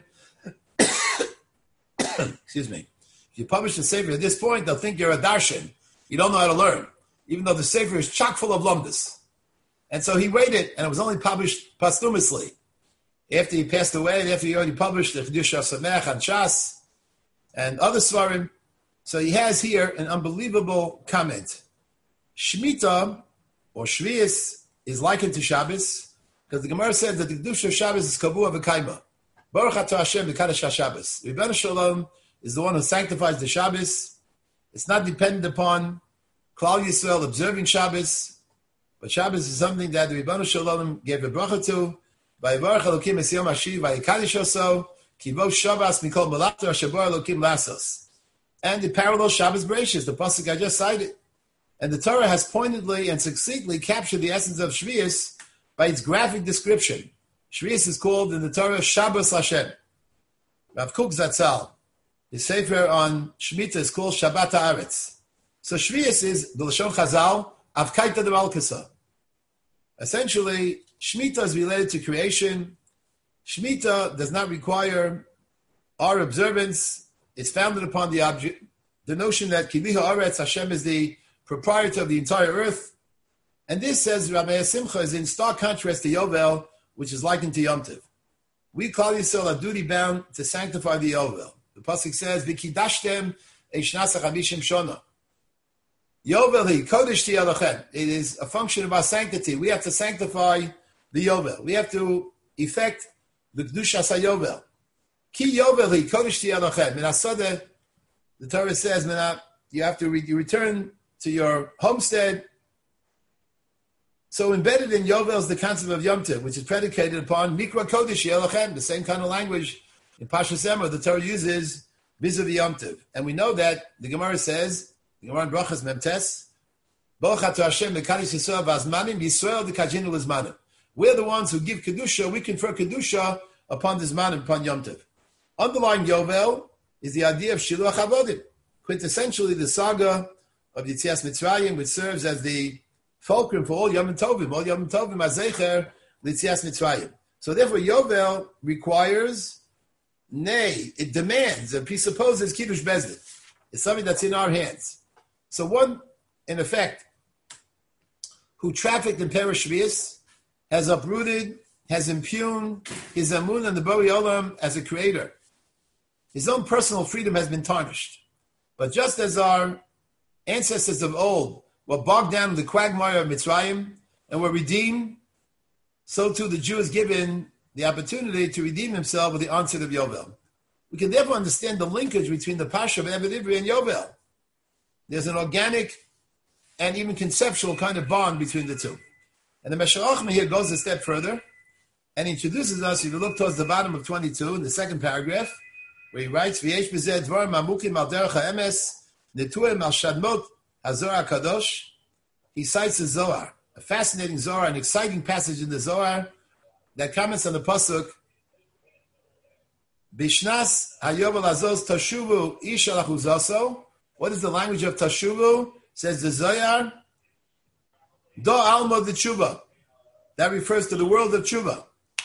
excuse me, if you publish the sefer at this point, they'll think you're a darshan. You don't know how to learn, even though the sefer is chock full of lumdis. And so he waited, and it was only published posthumously. After he passed away, and after he already published the Chidusha Samech and Shas and other svarim, so he has here an unbelievable comment. Shemitah, or Shvius, is likened to Shabbos, because the Gemara says that the Kedusha of Shabbos is Kavua V'Kaima. Baruch Atah Hashem V'Kadosh HaShabbos. Rebbeinu Shalom is the one who sanctifies the Shabbos. It's not dependent upon Klal Yisrael observing Shabbos, but Shabbos is something that the Rebbeinu Shalom gave a bracha to. V'Yivarech Elokim es Yom HaShiv V'Yikadosh Oso Ki Bo Shabbos Mikol Malato Asher Bo Elokim Lasos. And the parallel Shabbos Bereishis, the pasuk I just cited. And the Torah has pointedly and succinctly captured the essence of Shvius by its graphic description. Shvius is called in the Torah Shabbos Hashem. Rav Kook Zatzal, his sefer on Shemitah is called Shabbat Haaretz. So Shvius is the Lashon Chazal Avkaita de Malkasa. Essentially, Shemitah is related to creation. Shemitah does not require our observance. It's founded upon the object, the notion that Kiliha Aretz, Hashem is the proprietor of the entire earth. And this, says Rameh Simcha, is in stark contrast to Yovel, which is likened to Yom Tov. We, Klal Yisrael, are duty bound to sanctify the Yovel. The pasuk says, "V'kidashtem eishnasa chamishim shona." Yovel hi kodesh tiyalachem. It is a function of our sanctity. We have to sanctify the Yovel. We have to effect the Kedushas HaYovel. Ki Yovel hi kodesh tiyalachem. In Asodeh, the Torah says, you have to re- you return to your homestead. So embedded in Yovel is the concept of Yom Tov, which is predicated upon Mikra Kodesh Yelachem, the same kind of language in Pashas Emor the Torah uses vis-a-vis Yom Tov. And we know that the Gemara says, the Gemara in Brachas Memtes, Baruch Atah Hashem Mekadosh Yisrael v'Azmanim Yisrael d'Kajinu l'Zmanim. We're the ones who give Kedusha, we confer Kedusha upon the Zmanim, upon Yom Tov. Underlying Yovel is the idea of Shiluach Avodim, quintessentially the saga of Yetzias Mitzrayim, which serves as the fulcrum for all Yom Tovim, all Yom Tovim Azecher L'Yetzias Mitzrayim. So therefore, Yovel requires, nay, it demands, and presupposes Kiddush Bezdin. It's something that's in our hands. So one, in effect, who trafficked in Perish Shvius, has uprooted, has impugned his amun and the Bori Olam as a creator. His own personal freedom has been tarnished. But just as our ancestors of old were bogged down in the quagmire of Mitzrayim and were redeemed, so too the Jew is given the opportunity to redeem himself with the onset of Yovel. We can therefore understand the linkage between the Pasha of Eved Ivri and Yovel. There's an organic and even conceptual kind of bond between the two. And the Meshech Chochma here goes a step further and introduces us, if you look towards the bottom of twenty-two, in the second paragraph, where he writes, V'yesh b'zeh dvar mamukim al derech ha'emes, netuim al shadmot hazor HaKadosh. He cites the Zohar, a fascinating Zohar, an exciting passage in the Zohar that comments on the pasuk, Bishnas hayovel azos tashuvu ish al achuzaso. What is the language of tashuvu? Says the Zohar, Do alma the tshuva. That refers to the world of tshuva.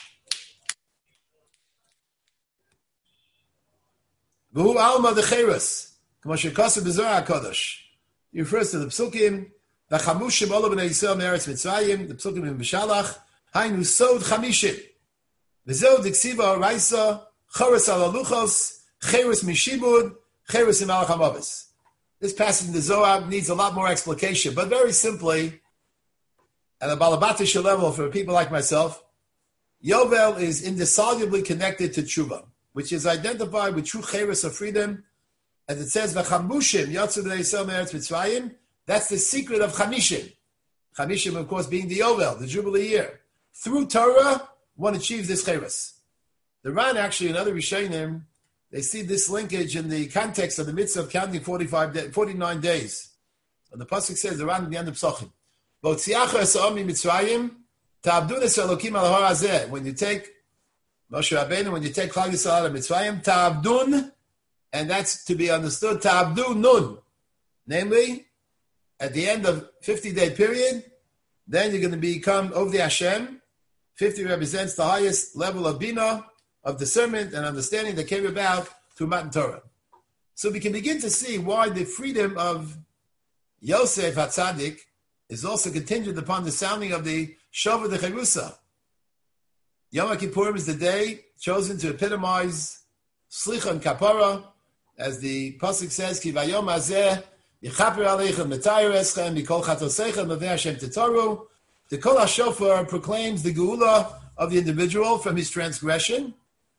V'hu alma decheres, k'mo shekasa b'zohar HaKadosh. He refers to the psukim, v'chamushim ola b'nei Yisrael me'eretz Mitzrayim, the psukim in B'shalach, hainu sod chamishim. V'zeu diksiva oraisa, choros al aluchos, cheres mishibud, cheres imalach hamavis. This passage in the Zohar needs a lot more explication, but very simply, at a balabatish level for people like myself, Yovel is indissolubly connected to tshuva, which is identified with true cheres of freedom. As it says, "V'chamushim yatzu b'nei Yisrael me'eretz Mitzrayim." That's the secret of Chamishim. Chamishim, of course, being the Yovel, the Jubilee year. Through Torah, one achieves this cheres. The Ran, actually, and other Rishonim, they see this linkage in the context of the mitzvah of counting forty-five, day, forty-nine days. And the pasuk says, the Ran in the end of Psachim, "V'otziacha esa'om mitzrayim, ta'abdun es Elokim al har hazeh." When you take Moshe Rabbeinu, when you take Klal Yisrael out of Mitzrayim, ta'abdun, and that's to be understood, ta'abdu nun. Namely, at the end of fifty-day period, then you're going to become of the Hashem. fifty represents the highest level of bina, of discernment and understanding that came about through Matan Torah. So we can begin to see why the freedom of Yosef HaTzadik is also contingent upon the sounding of the Shofar de Cherusa. Yom Kippurim is the day chosen to epitomize Slicha and Kapara, as the pasuk says, "Ki vayom hazeh yichaper aleichem metayer eschem mikol chatosechem meveh Hashem tetaru." The Kol HaShofar proclaims the geula of the individual from his transgression.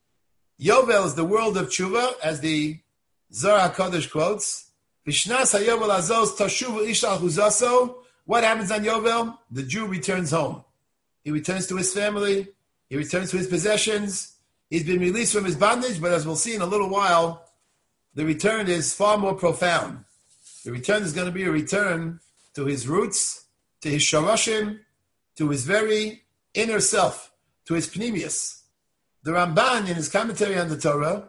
Yovel is the world of tshuva, as the Zohar HaKadosh quotes. B'shnas hayovel azos tashuvu ish al chuzaso. What happens on Yovel? The Jew returns home. He returns to his family. He returns to his possessions. He's been released from his bondage, but as we'll see in a little while, the return is far more profound. The return is going to be a return to his roots, to his shorashim, to his very inner self, to his pnimius. The Ramban, in his commentary on the Torah,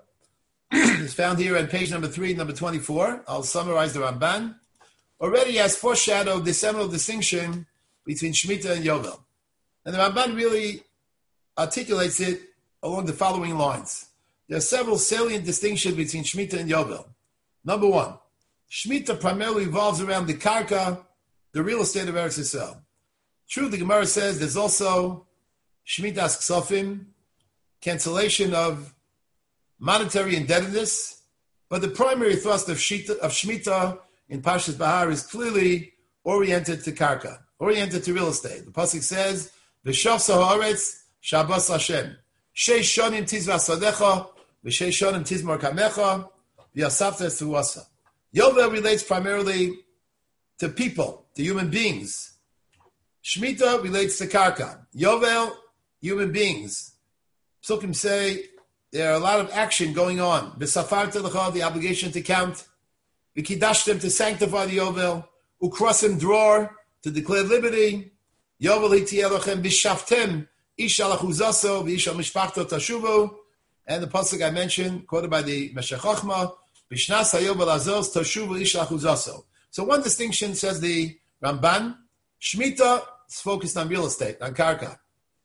is found here on page number three, number twenty-four. I'll summarize the Ramban. Already has foreshadowed the seminal distinction between Shemitah and Yovel. And the Ramban really articulates it along the following lines. There are several salient distinctions between Shemitah and Yovel. Number one, Shemitah primarily revolves around the karka, the real estate of Eretz Yisrael. True, the Gemara says there's also Shemitah's ksofim, cancellation of monetary indebtedness, but the primary thrust of Shemitah, of Shemitah in Parshas Bahar is clearly oriented to karka, oriented to real estate. The pasuk says, "V'shafsa haaretz Shabbos Hashem, sheish shonim tizva sadecha, v'sheish shonim tizmor kamecha, v'yasafta esuasa." Yovel relates primarily to people, to human beings. Shemitah relates to karka. Yovel, human beings. Psukim say there are a lot of action going on. B'safarta l'cha, the obligation to count. V'kidashtem, to sanctify the Yovel. Ukrosim, dror, to declare liberty. Yovel hiti elochem b'shaftem, ish al achuzaso, v'ish al mishpachto tashuvo. And the pasuk I mentioned, quoted by the Meshech Chochmah, b'shnas hayovel azos tashuvo ish al achuzaso. So one distinction, says the Ramban, Shemitah is focused on real estate, on karka.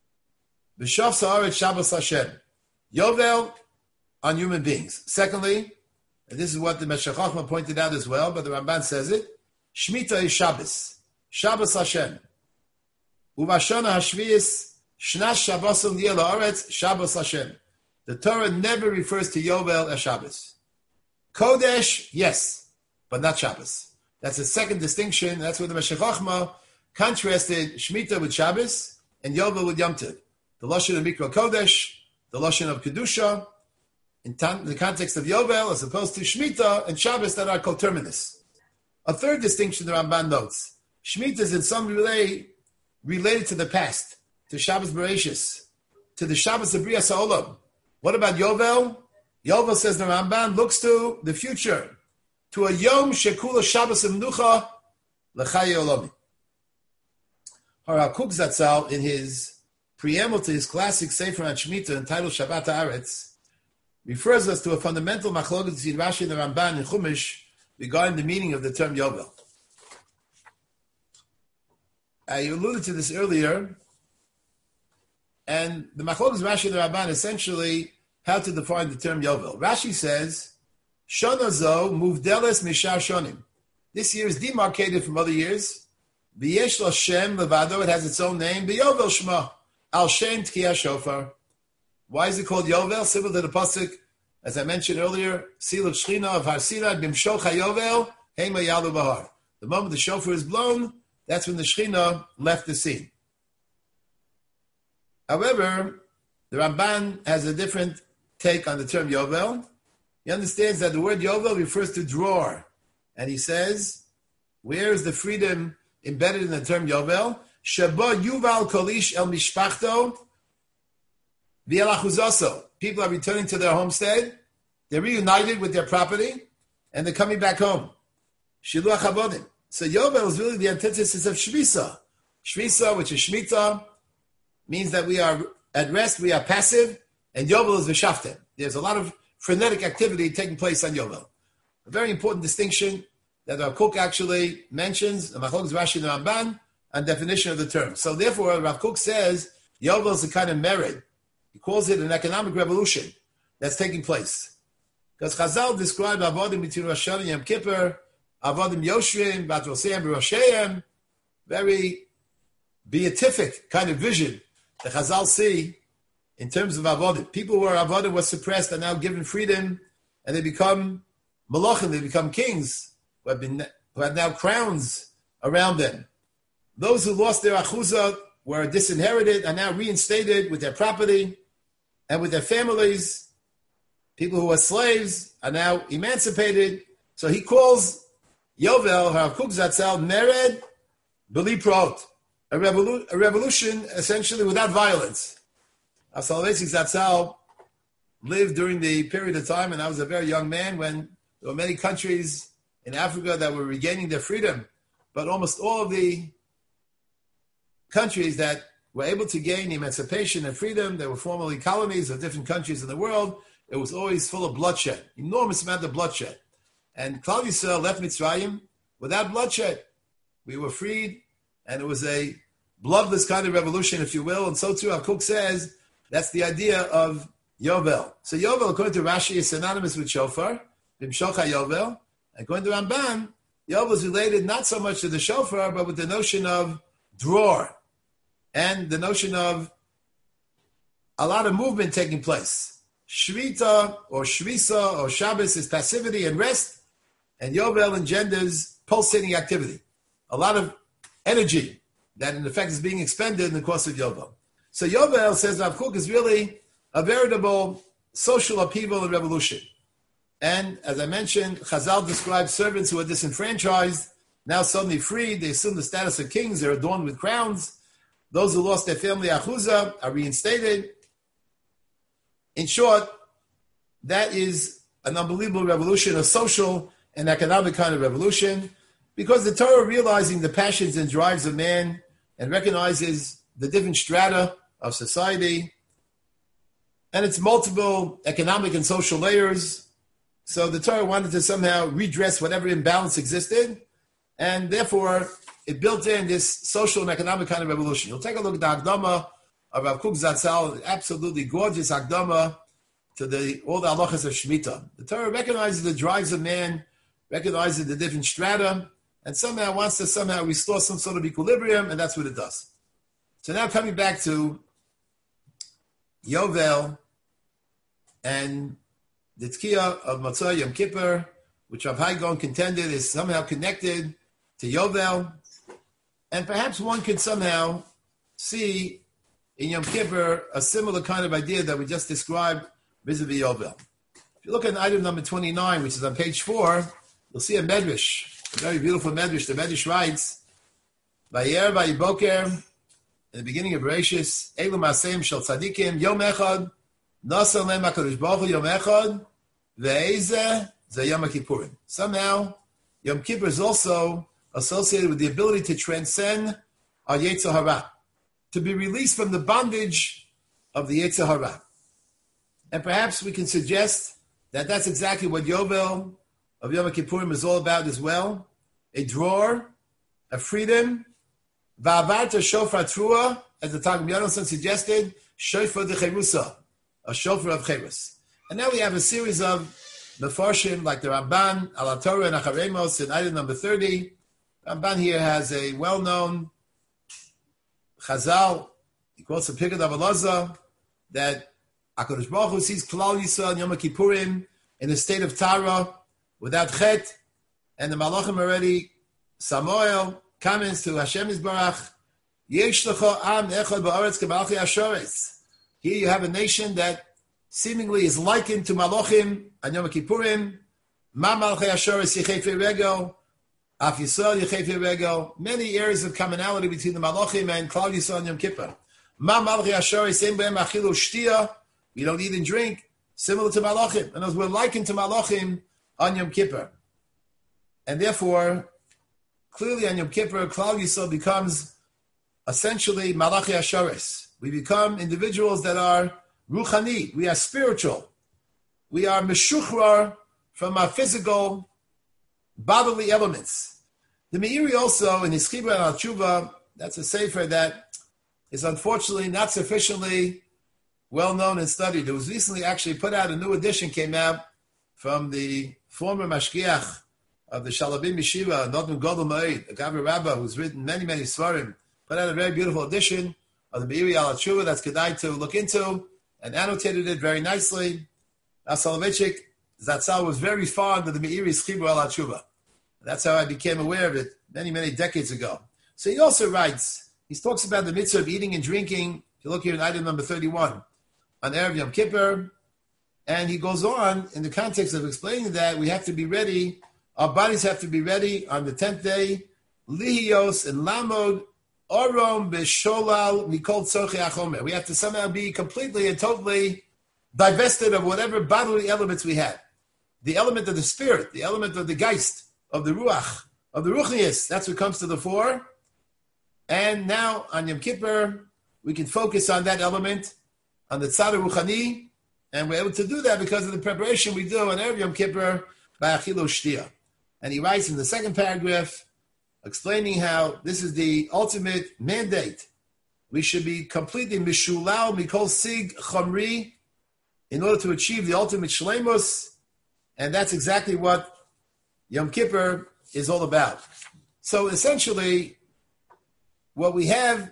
B'shav sa'aret Shabbos Hashem. Yovel, on human beings. Secondly, and this is what the Meshech Chochmah pointed out as well, but the Ramban says it, Shemitah is Shabbos. Shabbos Hashem. Uvashana hashvius, shnas Shabbosim liel haaretz, Shabbos Hashem. The Torah never refers to Yovel as Shabbos. Kodesh, yes, but not Shabbos. That's the second distinction. That's where the Meshech Chochmah contrasted Shemitah with Shabbos and Yovel with Yom Tov. The Lashon of Mikra Kodesh, the Lashon of Kedusha, in, ta- in the context of Yovel, as opposed to Shemitah and Shabbos that are coterminous. A third distinction the Ramban notes. Shemitah is in some way related to the past, to Shabbos Bereshis, to the Shabbos of Bria Sa'olam. What about Yovel? Yovel, says the Ramban, looks to the future, to a Yom Shekula Shabbos Imnucha L'Chaye Olami. HaRav Kook Zatzal, in his preamble to his classic Sefer on Shemitah entitled Shabbat Haaretz, refers us to a fundamental machlokes between Rashi and the Ramban in Chumash regarding the meaning of the term Yovel. I alluded to this earlier. And the Machlokes Rashi and the Ramban essentially how to define the term Yovel. Rashi says, Shana zo muvdeles mishar shonim. This year is demarcated from other years. V'yesh lo shem levado, it has its own name. V'yovel shema, al shem tkiyah shofar. Why is it called Yovel? Similar to the pasuk, as I mentioned earlier, Siluk Shechina of Har Sinai, b'mshoch hayovel, hema yalu bahar. The moment the shofar is blown, that's when the Shechina left the scene. However, the Ramban has a different take on the term Yovel. He understands that the word Yovel refers to drawer. And he says, where is the freedom embedded in the term Yovel? Sheba Yuval Kolish El Mishpachto V'elachuzoso. People are returning to their homestead. They're reunited with their property. And they're coming back home. Shiluach Avodim. So Yovel is really the antithesis of Shvisa. Shvisa, which is Shemitah, means that we are at rest, we are passive, and Yovel is V'shaftem. There's a lot of frenetic activity taking place on Yovel. A very important distinction that Rav Kook actually mentions, the Machlokes Rashi and the Ramban, on definition of the term. So therefore, Rav Kook says, Yovel is a kind of merit. He calls it an economic revolution that's taking place. Because Chazal described Avodim between Rosh Hashanah and Yom Kippur, Avodim Yoshrim, Batroseim, Berosheim, very beatific kind of vision that Chazal see in terms of Avodim. People who are Avodim was suppressed are now given freedom, and they become Malachim, they become kings, who have, been, who have now crowns around them. Those who lost their Achuzah were disinherited, are now reinstated with their property and with their families. People who were slaves are now emancipated. So he calls Yovel, Rav Kook Zatzal, Mered B'li Prot, a, revolu- a revolution essentially without violence. Soloveitchik Zatzal lived during the period of time, and I was a very young man, when there were many countries in Africa that were regaining their freedom. But almost all of the countries that were able to gain emancipation and freedom, they were formerly colonies of different countries in the world, it was always full of bloodshed, enormous amount of bloodshed. And Klal Yisrael left Mitzrayim without bloodshed. We were freed, and it was a bloodless kind of revolution, if you will. And so too, Rav Kook says, that's the idea of Yovel. So Yovel, according to Rashi, is synonymous with shofar, Bimshoch HaYovel. According to Ramban, Yovel is related not so much to the shofar, but with the notion of drawer, and the notion of a lot of movement taking place. Shvita, or Shvisa, or Shabbos is passivity and rest, and Yovel engenders pulsating activity. A lot of energy that in effect is being expended in the course of Yovel. So Yovel, says Rav Kook, is really a veritable social upheaval and revolution. And as I mentioned, Chazal describes servants who are disenfranchised, now suddenly freed. They assume the status of kings. They're adorned with crowns. Those who lost their family achuzah are reinstated. In short, that is an unbelievable revolution, a social and economic kind of revolution, because the Torah, realizing the passions and drives of man and recognizes the different strata of society and its multiple economic and social layers. So the Torah wanted to somehow redress whatever imbalance existed, and therefore it built in this social and economic kind of revolution. You'll take a look at the Hakdama of Rav Kook Zatzal, an absolutely gorgeous Hakdama to the all the halachas of Shemitah. The Torah recognizes the drives of man, recognizes the different strata, and somehow wants to somehow restore some sort of equilibrium, and that's what it does. So now coming back to Yovel and the Tkiyah of Matzah Yom Kippur, which Rav Hai Gaon contended is somehow connected to Yovel, and perhaps one could somehow see in Yom Kippur a similar kind of idea that we just described vis-a-vis Yovel. If you look at item number twenty-nine, which is on page four, you'll see a medrash, a very beautiful medrash. The medrash writes, Vayer vayiboker, in the beginning of Bereshis, Elu Maseim Shel Tzadikim, Yom Echad, Nasa Lem HaKadosh Baruch Hu Yom Echad, Ve'ezeh Ze Yom HaKippurim. Somehow, Yom Kippur is also associated with the ability to transcend our Yetzer Hara, to be released from the bondage of the Yetzer Hara. And perhaps we can suggest that that's exactly what Yovel of Yom Kippurim is all about as well. A drawer, a freedom, Va'avarta shofar trua as the Targum Yonason suggested, shofar de cherusa, a shofar of cherus. And now we have a series of mefarshim like the Ramban, Al Torah, and Acharemos in item number thirty. Ramban here has a well-known Chazal. He quotes a Pirkei Avos that HaKadosh Baruch Hu sees Klal Yisrael and Yom Kippurim in a state of Tara, without Chet, and the Malachim already, Samuel comments to Hashem Yisbarach, Yesh lecha am echad ba'aretz ke'malchi Ashoretz. Here you have a nation that seemingly is likened to Malachim and Yom Kippurim, Ma Malchei Ashoretz Yechefei Regel, Af Yisrael Yechefei Regel, many areas of commonality between the Malachim and Klal Yisrael and Yom Kippur. Ma Malchei Ashoretz Ein Be'em Achilu Shtia, we don't eat and drink, similar to Malachim. And as we're likened to Malachim on Yom Kippur. And therefore, clearly on Yom Kippur, Klal Yisrael becomes essentially Malachi Asharis. We become individuals that are Ruchani. We are spiritual. We are Meshuchrar from our physical, bodily elements. The Meiri also, in his Chibur al Tshuva, that's a sefer that is unfortunately not sufficiently well known and studied. It was recently actually put out, a new edition came out from the former Mashgiach of the Shalabim Yeshiva, Nodman Godel Ma'id, a Gavri Rabbah who's written many, many Svarim, put out a very beautiful edition of the Meiri al Tshuva that's kedai to look into, and annotated it very nicely. Now Soloveitchik Zatzal was very fond of the Meiri's Chibur al Tshuva. That's how I became aware of it many, many decades ago. So he also writes, he talks about the mitzvah of eating and drinking, if you look here in item number thirty-one, on Erev Yom Kippur, and he goes on in the context of explaining that we have to be ready, our bodies have to be ready on the tenth day, Lihios and Lamod, Orom B'Sholal Mikol Tzorchei HaChomer. We have to somehow be completely and totally divested of whatever bodily elements we have. The element of the spirit, the element of the Geist, of the Ruach, of the Ruchnius, that's what comes to the fore. And now on Yom Kippur, we can focus on that element, on the Tzad Ruchani, and we're able to do that because of the preparation we do on Erev Yom Kippur by Achilu Shtia. And he writes in the second paragraph, explaining how this is the ultimate mandate. We should be completely Mishulal Mikol Sig Chomri in order to achieve the ultimate Shleimus, and that's exactly what Yom Kippur is all about. So essentially, what we have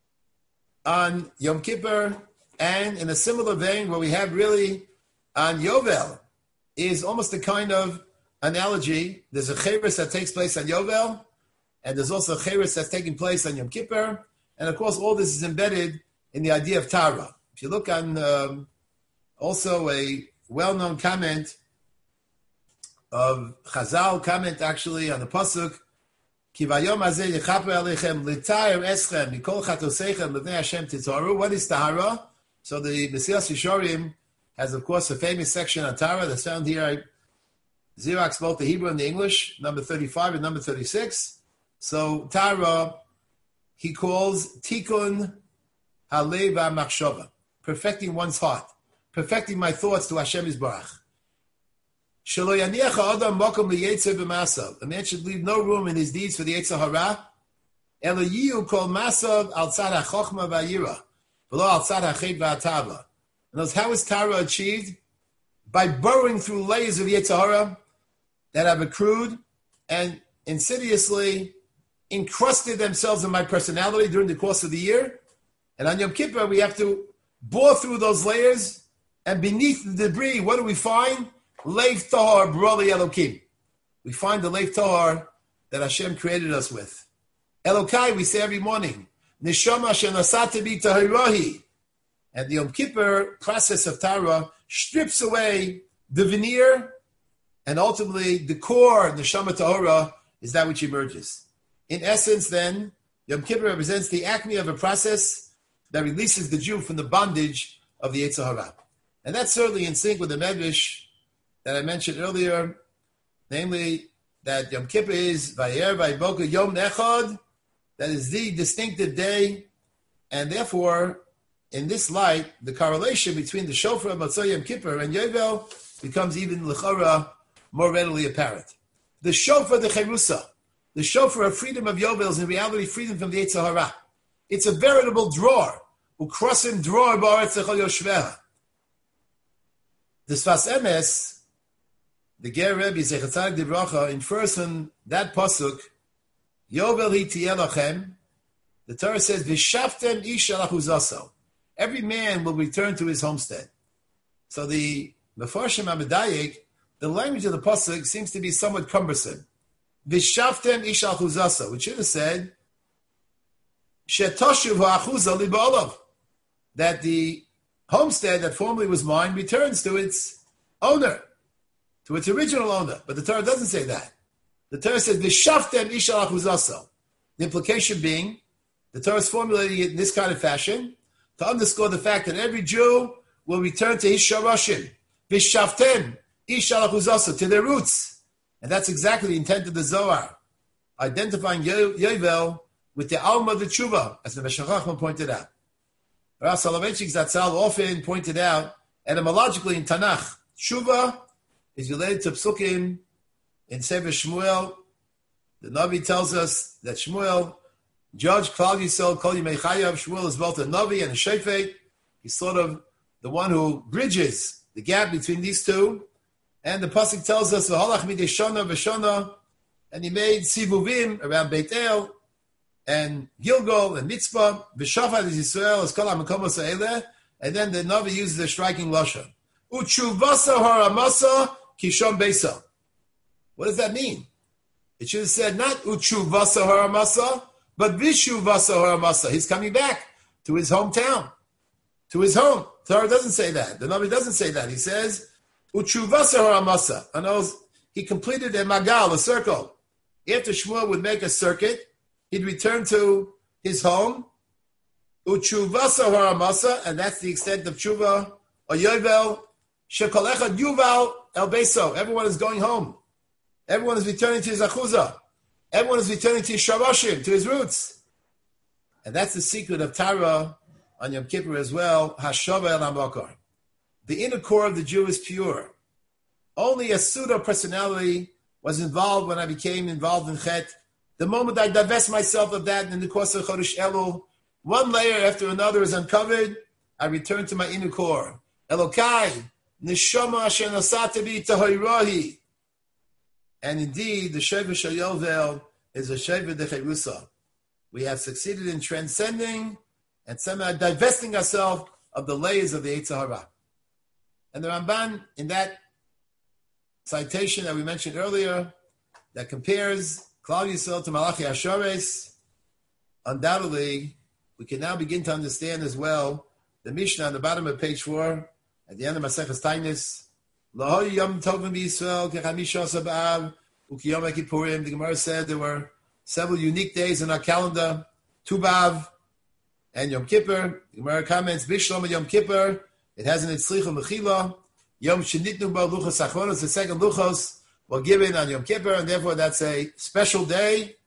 on Yom Kippur, and in a similar vein, what we have really on Yovel, is almost a kind of analogy. There's a Cheres that takes place on Yovel, and there's also a Cheres that's taking place on Yom Kippur, and of course all this is embedded in the idea of Tara. If you look on um, also a well-known comment of Chazal, comment actually on the Pasuk, Ki vayom hazeh yechaper aleichem l'tayr eschem mikol chatoseichem l'vnei Hashem titzaru. What is Tahara? So the Mesilas Yesharim has, of course, a famous section on Tahara that's found here. I Xerox both the Hebrew and the English, number thirty-five and number thirty-six. So Tahara, he calls Tikkun Halev HaMachshava, perfecting one's heart, perfecting my thoughts to Hashem Yisbarach. Shelo yaniach ha'adam makom liyetzer b'masav. A man should leave no room in his deeds for the Yetzer Hara. Elo yiyu kol masav al tzad ha'chochma v'ayira, v'lo al tzad ha'chet v'atava. And how is Tara achieved? By burrowing through layers of Yetzer Hara that have accrued and insidiously encrusted themselves in my personality during the course of the year. And on Yom Kippur, we have to bore through those layers, and beneath the debris, what do we find? Leif Tahar Brali Elokim. We find the Leif Tahar that Hashem created us with. Elokai, we say every morning, Neshama Shenasata bi Tahirahi. And the Yom Kippur process of Tara strips away the veneer, and ultimately the core, Neshama Tahara, is that which emerges. In essence, then, Yom Kippur represents the acme of a process that releases the Jew from the bondage of the Yetzer Hara. And that's certainly in sync with the Medrash that I mentioned earlier, namely that Yom Kippur is Vayer Vayboka Yom Echad, that is the distinctive day, and therefore, in this light, the correlation between the Shofar of Matzah Yom Kippur and Yovel becomes even L'chara more readily apparent. The Shofar, the Cherusa, the Shofar of freedom of Yovel is in reality freedom from the Yetzer Hara. It's a veritable drawer. Ukrosim drawer ba'aretz echol yoshveha. The Sfas Emes, the Ger Rebbe Zecher Tzadik Divracha, infers from that pasuk, Yovel hi tiyeh lachem. The Torah says, V'shaftem ish al achuzaso. Every man will return to his homestead. So the Mefarshim HaMedayik, the language of the pasuk seems to be somewhat cumbersome. V'shaftem ish al achuzaso, which should have said, Shetoshuv ha'achuza li ba'olav. That the homestead that formerly was mine returns to its owner, to its original owner. But the Torah doesn't say that. The Torah says, V'shaftem ish al achuzaso. The implication being, the Torah is formulating it in this kind of fashion to underscore the fact that every Jew will return to his sharashim, V'shaftem ish al achuzaso, to their roots. And that's exactly the intent of the Zohar, identifying Yovel with the Alma of the Tshuva, as the Meshech Chochmah pointed out. Rav Soloveitchik Zatzal often pointed out, etymologically in Tanakh, Tshuva is related to Psukim in Sefer Shmuel. The Navi tells us that Shmuel judged Klal Yisrael Kol Yimei Chayav. Shmuel is both a Navi and a Shofet. He's sort of the one who bridges the gap between these two. And the pasuk tells us, V'holach midei shana v'shana, and he made sivuvim around Beit El, and Gilgal and Mitzvah, B'shafat is Yisrael, as kol ha'makomos ha'eleh, and then the Navi uses a striking lashon. Uchuvasa haramasa kishon beisa. What does that mean? It should have said not Uchuvasa haramasa, but Vishuvasa haramasa. He's coming back to his hometown, to his home. The Torah doesn't say that. The Navi doesn't say that. He says Uchuvasa haramasa. And he completed a magal, a circle. After Shmuel would make a circuit, he'd return to his home, uchuvasa haramasa, and that's the extent of tshuva, or yovel, shekol echad yuval el beso. Everyone is going home. Everyone is returning to his achuzah. Everyone is returning to his sharashim, to his roots. And that's the secret of Tara on Yom Kippur as well, hashava el hamakor. The inner core of the Jew is pure. Only a pseudo-personality was involved when I became involved in Chet. The moment I divest myself of that in the course of Chodesh Elul, one layer after another is uncovered, I return to my inner core. Elokai, neshama asher nasata bi tahirahi. And indeed, the Sheva Shayovel is a Sheva de Cherusa. We have succeeded in transcending and somehow divesting ourselves of the layers of the Yetzer Hara. And the Ramban, in that citation that we mentioned earlier, that compares Klal Yisrael to Malachi Ashares, undoubtedly, we can now begin to understand as well the Mishnah on the bottom of page four, at the end of Maseches Tainis, L'hoy Yom Tovim B'Yisrael Kechamisha B'Av U'Kiyom HaKippurim. The Gemara said there were several unique days in our calendar, Tu B'Av and Yom Kippur. The Gemara comments, Bishlom Yom Kippur, it has an Itzlicha Mechila. Yom Shenitnu Ba Luchos Achronos, the second Luchos were given on Yom Kippur, and therefore that's a special day.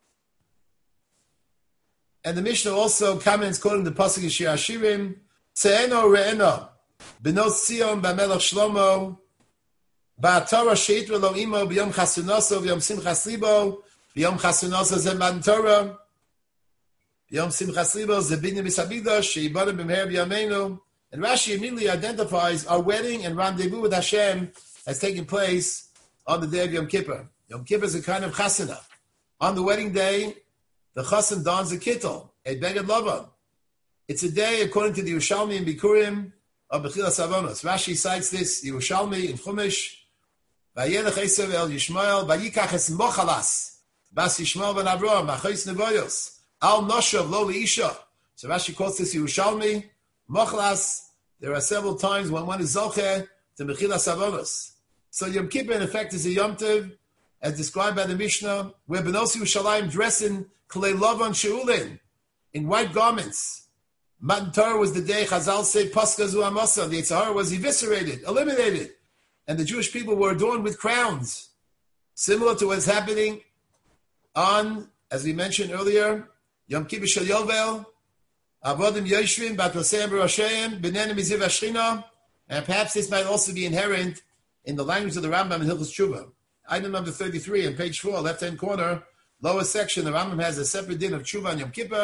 And the Mishnah also comments, quoting the Pasuk of Shir Hashirim, Tze'eno Re'eno, B'not Tzion B'melech Shlomo, Ba'atara Sheitra Lo Imo, B'yom Chasunoso, B'yom Simchas Libo, B'yom Chasunoso Ze Matan Torah, B'yom Simchas Libo Ze Binyan B'Sabigdash, She'ibada B'mher B'yameinu. And Rashi immediately identifies our wedding and rendezvous with Hashem as taking place on the day of Yom Kippur. Yom Kippur is a kind of chasana. On the wedding day, the chassan dons a kittel, a beged lavan. It's a day, according to the Yerushalmi and Bikurim of Bechilas Avonos. Rashi cites this, Yerushalmi in Chumash, Vayelech Esav el Yishmael, Vayikach es mochalas, Bas Yishmael ben Avraham, Achos Nevoyos, Al Noshav lo Isha. So Rashi quotes this Yerushalmi, Mochlas. There are several times when one is Zocheh to Mechilas Avonos. So Yom Kippur, in effect, is a Yom Tov, as described by the Mishnah, where Benos Yerushalayim dress in Klei Lavan Sheulin, in white garments. Matan Torah was the day Chazal say Pascha Zu Amasa, the Yetzer Hara was eviscerated, eliminated, and the Jewish people were adorned with crowns, similar to what's happening on, as we mentioned earlier, Yom Kippur Shel Yovel, Avodim Yoshvim, Batroseim Barosheim, B'nenim Miziv Ashchina, and perhaps this might also be inherent in the language of the Rambam in Hilchos Tshuva. Item number thirty-three on page four, left-hand corner, lower section, the Rambam has a separate din of Tshuva on Yom Kippur,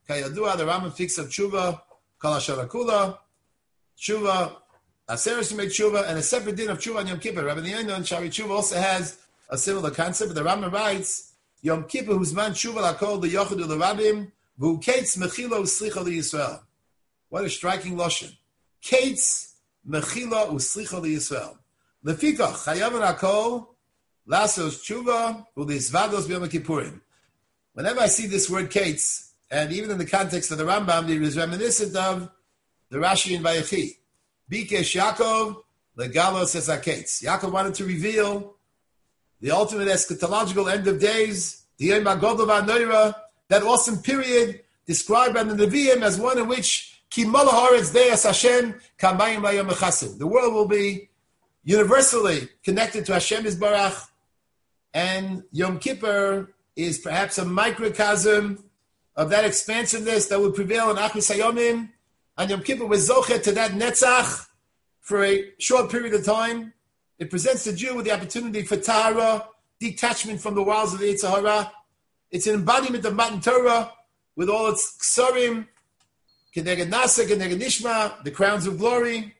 Kayadua, the Rambam speaks of tshuva, kol asharakula, tshuva, aseres to make tshuva, and a separate din of tshuva on Yom Kippur. Rabbi Yochanan and Shari Tshuva also has a similar concept, but the Rambam writes, Yom Kippur, whose man tshuva lakol the yochadu l'rabim, v'hu kates mechila u'slicha liYisrael. What a striking lashon. Kates mechila u'slicha liYisrael. Lefikach chayav hakol lasos tshuva u'lisvados b'Yom Kippurim. Whenever I see this word kates, and even in the context of the Rambam, it is reminiscent of the Rashi in Vayechi. Bikesh Yaakov legalos es hakates. Yaakov wanted to reveal the ultimate eschatological end of days, the Yom HaGodol VaNoira, that awesome period described by the Nevi'im as one in which Ki Mala Haaretz De'as Hashem Kamayim Layom Echasim. The world will be universally connected to Hashem Yisbarach, and Yom Kippur is perhaps a microcosm of that expansiveness that will prevail in Achis HaYomim, and Yom Kippur was zochet to that netzach for a short period of time. It presents the Jew with the opportunity for tahara, detachment from the wiles of the Yetzer Hara. It's an embodiment of Matan Torah with all its ksarim, Keneged Nasa, Keneged Nishma, the crowns of glory.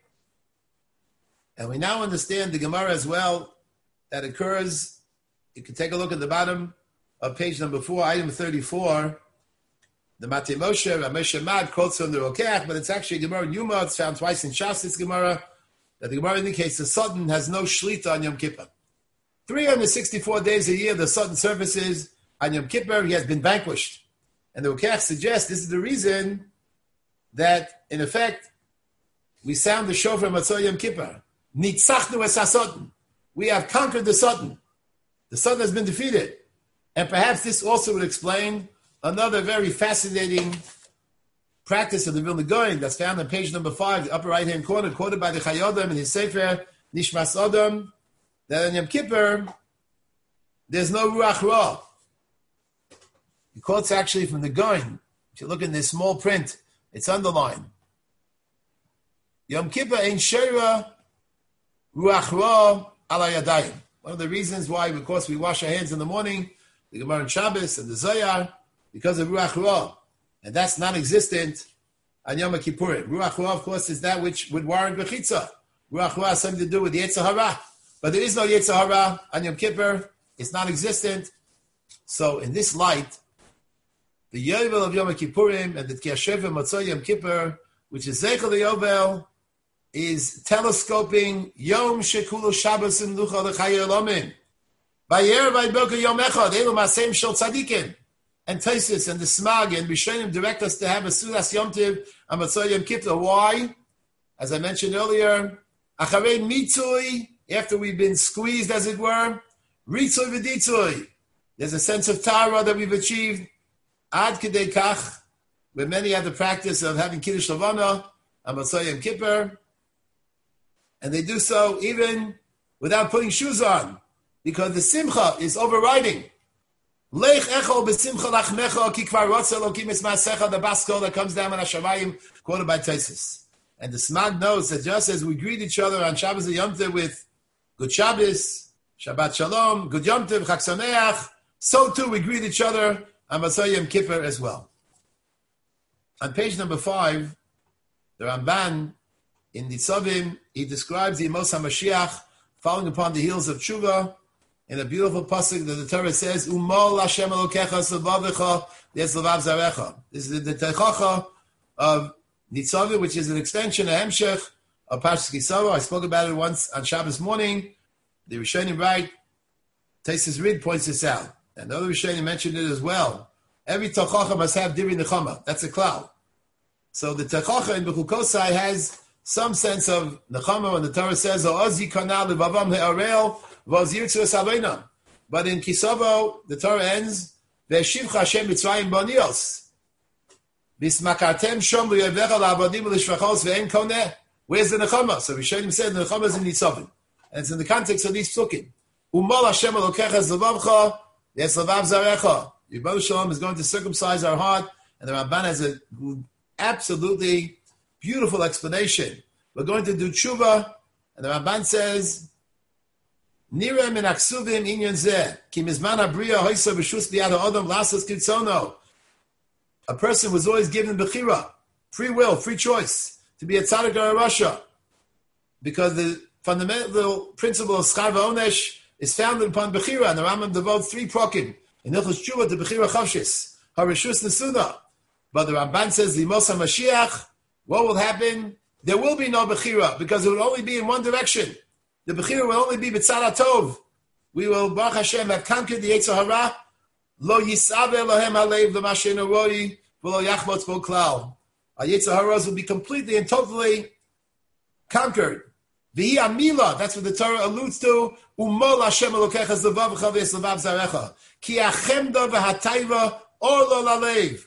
And we now understand the Gemara as well that occurs. You can take a look at the bottom of page number four, item thirty-four. The Matei Moshe, Ramesh Mad quotes from the Rokach, but it's actually Gemara in Yuma. It's found twice in Shas, this Gemara, that the Gemara indicates the Satan has no shlita on Yom Kippur. three hundred sixty-four days a year, the Satan surfaces on Yom Kippur. He has been vanquished. And the Rokach suggests this is the reason that, in effect, we sound the shofar Matzah Yom Kippur. Nitzachnu es ha-Satan. We have conquered the Satan. The Satan has been defeated. And perhaps this also would explain another very fascinating practice of the Vilna Gaon that's found on page number five, the upper right-hand corner, quoted by the Chayei Adam in his Sefer Nishmas Adam, that on Yom Kippur, there's no Ruach Ra. He quotes actually from the Gaon. If you look in this small print, it's underlined. Yom Kippur ein sheira Ruach Ra ala yadayim. One of the reasons why, of course, we wash our hands in the morning, the Gemara in Shabbos and the Zohar, because of Ruach Ra. And that's non-existent on Yom Kippurim. Ruach Ra, of course, is that which would warrant Bechitza. Ruach Ra has something to do with Yetzer Hara. But there is no Yetzer Hara on Yom Kippur. It's non-existent. So in this light, the Yovel of Yom Kippurim and the Tkiyashev Matzah Yom Kippur, which is Zeichel Yovel, is telescoping Yom Shekulu Shabbos and Lucha L'Chayei Olamim. Bayer Vayboker Yom Echad, Elu Masem Shel Tzadikim. And Taisus and the Smag and Rishonim direct us to have a Sudas Yom Tiv and Matzah Yom Kippur. Why? As I mentioned earlier, Acharei Mitzui, after we've been squeezed, as it were, Ritzui V'Ditzui. There's a sense of Tara that we've achieved. Ad Kedei Kach, where many have the practice of having Kiddush Levana and Matzah Yom Kippur. And they do so even without putting shoes on, because the Simcha is overriding. Lech echol b'simcha lachmecha ki kvar rotza lokim es ma'asecha, the baskol that comes down on Hashamayim, quoted by Taisus. And the Smag knows that just as we greet each other on Shabbos and Yom Tov with Good Shabbos, Shabbat Shalom, Good Yom Tov, Chag Sameach, so too we greet each other on Matzah Yom Kippur as well. On page number five, the Ramban in Nitzavim, he describes the Emos HaMashiach following upon the heels of Tshuva, in a beautiful pasuk that the Torah says, "Umol Hashem Elokecha Savavecha Yetzlavav Zarecha." This is the Techacha of Nitzavim, which is an extension, a hemshech of Parshas Kisava. I spoke about it once on Shabbos morning. The Rishonim write, Taisus Rid points this out, and the other Rishonim mentioned it as well. Every Techacha must have Diri Nechama. That's a cloud. So the Techacha in Bechukosai has some sense of Nechama when the Torah says, "Ozi Kanal Levavam He'arel." But in Kisavo, the Torah ends, Ve'shivcha Hashem Mitzrayim Bonios. Bismakartem Shom L'Yevecha L'Avadim L'Shvachos Ve'en Koneh. Where's the Nechama? So Rishonim said the Nechama is in Nitzavim. And it's in the context of these psukim. Umal Hashem Elokecha Zlavavcha, Yeslavav Zarecha. Yibbodu Shalom is going to circumcise our heart. And the Ramban has an absolutely beautiful explanation. We're going to do tshuva. And the Ramban says, Nira min aksuvim inyan zeh, ki mizman habriya hoysa b'shus b'yad ha'odom lasas kitzono. a person was always given bechira, free will, free choice, to be a tzaddik or a rasha, because the fundamental principle of schar v'onesh is founded upon bechira, and the Rambam devotes three prokim in Hilchos Tshuva to bechira chavshis, harishus nesuda. But the Ramban says, Limos HaMashiach, what will happen? There will be no bechira, because it will only be in one direction. The bechira will only be b'tzad tov. We will, Baruch Hashem, have conquered the Yetzer Hara. Lo yisav Elohem halev l'mashen aroi v'lo yachmotz bo klal. Our Yetzer Haras will be completely and totally conquered. V'hi amila, that's what the Torah alludes to. Umol Hashem elokecha zavav v'chav yesavav zarecha. Ki achemda v'hatayva or lo lalev.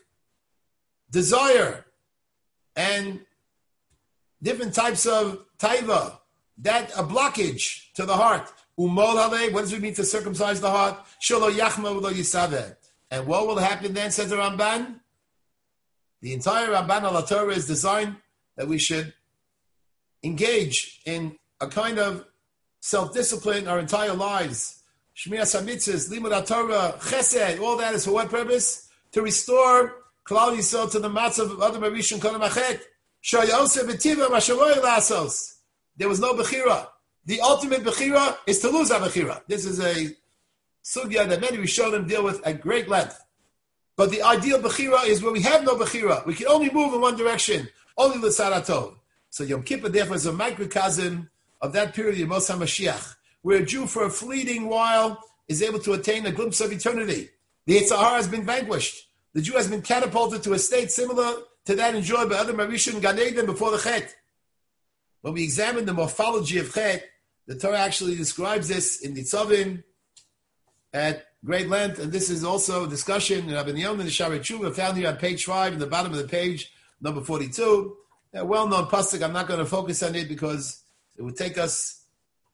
Desire and different types of taiva, that a blockage to the heart. Umol halev, what does it mean to circumcise the heart? Shelo yachma v'lo yisaveh. And what will happen then, says the Ramban? The entire Ramban al Torah is designed that we should engage in a kind of self-discipline our entire lives. Shmiras HaMitzvos, Limud HaTorah, Chesed, all that is for what purpose? To restore Klal Yisrael to the matzav of Adam Rishon Kodem Achet. Shayosef v'tiva mashavoi lasos. There was no bechira. The ultimate bechira is to lose our bechira. This is a sugya that many Rishonim deal with at great length. But the ideal bechira is where we have no bechira. We can only move in one direction, only l'tzad hatov. So Yom Kippur, therefore, is a microcosm of that period of Yemos HaMashiach, where a Jew for a fleeting while is able to attain a glimpse of eternity. The Yetzer Hara has been vanquished. The Jew has been catapulted to a state similar to that enjoyed by Adam Rishon Gan Eden before the Chet. When we examine the morphology of Chet, the Torah actually describes this in Nitzavim at great length, and this is also a discussion in Rabbi Yonah and the Shaarei Tshuva, found here on page five, in the bottom of the page, number forty-two. A well-known pasuk. I'm not going to focus on it because it would take us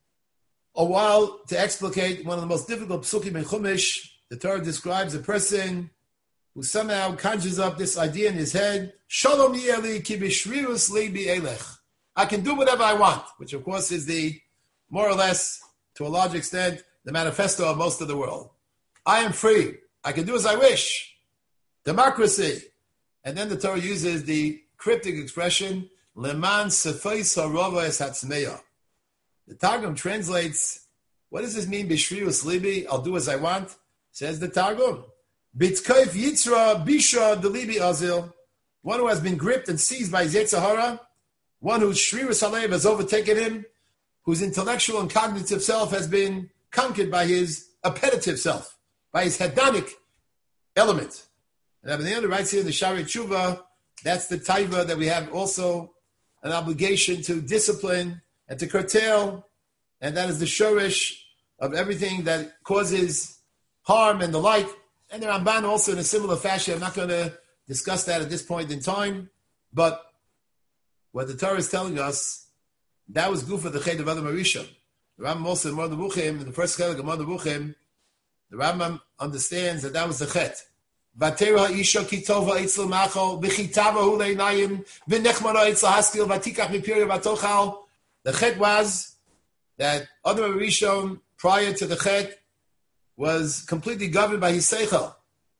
a while to explicate one of the most difficult psukim in Chumash. The Torah describes a person who somehow conjures up this idea in his head, Shalom Yeli ki b'shrirus libi elech. I can do whatever I want, which of course is the, more or less, to a large extent, the manifesto of most of the world. I am free. I can do as I wish. Democracy. And then the Torah uses the cryptic expression, Leman sefeis harova es hatzmeya. The Targum translates, what does this mean, b'shrirus libi, I'll do as I want? Says the Targum. B'tkoif yitzra bisha delibi azil. One who has been gripped and seized by his Yetzer Hara, one whose shrirus halev has overtaken him, whose intellectual and cognitive self has been conquered by his appetitive self, by his hedonic element. And Rabbi Yonah writes here in the Shaarei Tshuva, that's the taiva that we have also an obligation to discipline and to curtail, and that is the shorish of everything that causes harm and the like. And the Ramban also in a similar fashion. I'm not going to discuss that at this point in time, but what the Torah is telling us, that was good for the Chet of Adam Rishon. The Rambam also in Moreh Nevuchim, in the first Chelik of Moreh Nevuchim, the Rambam understands that that was the Chet. Vatera isha kitova itzlo machol v'chitava hu leinayim v'nechmara itzlo haskil v'tikach mipiri v'tochal. The Chet was that Adam Rishon, prior to the Chet, was completely governed by his seichel,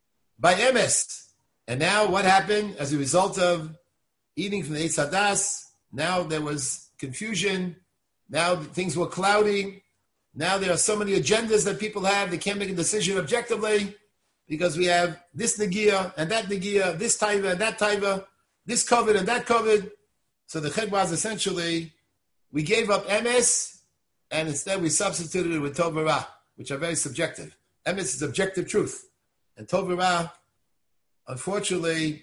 by emes. And now what happened as a result of eating from the Eitz Hadas? Now there was confusion. Now things were cloudy. Now there are so many agendas that people have. They can't make a decision objectively because we have this negia and that negia, this taiva and that taiva, this covered and that covered. So the chet was essentially, we gave up emes and instead we substituted it with tov v'ra, which are very subjective. Emes is objective truth. And tov v'ra, unfortunately,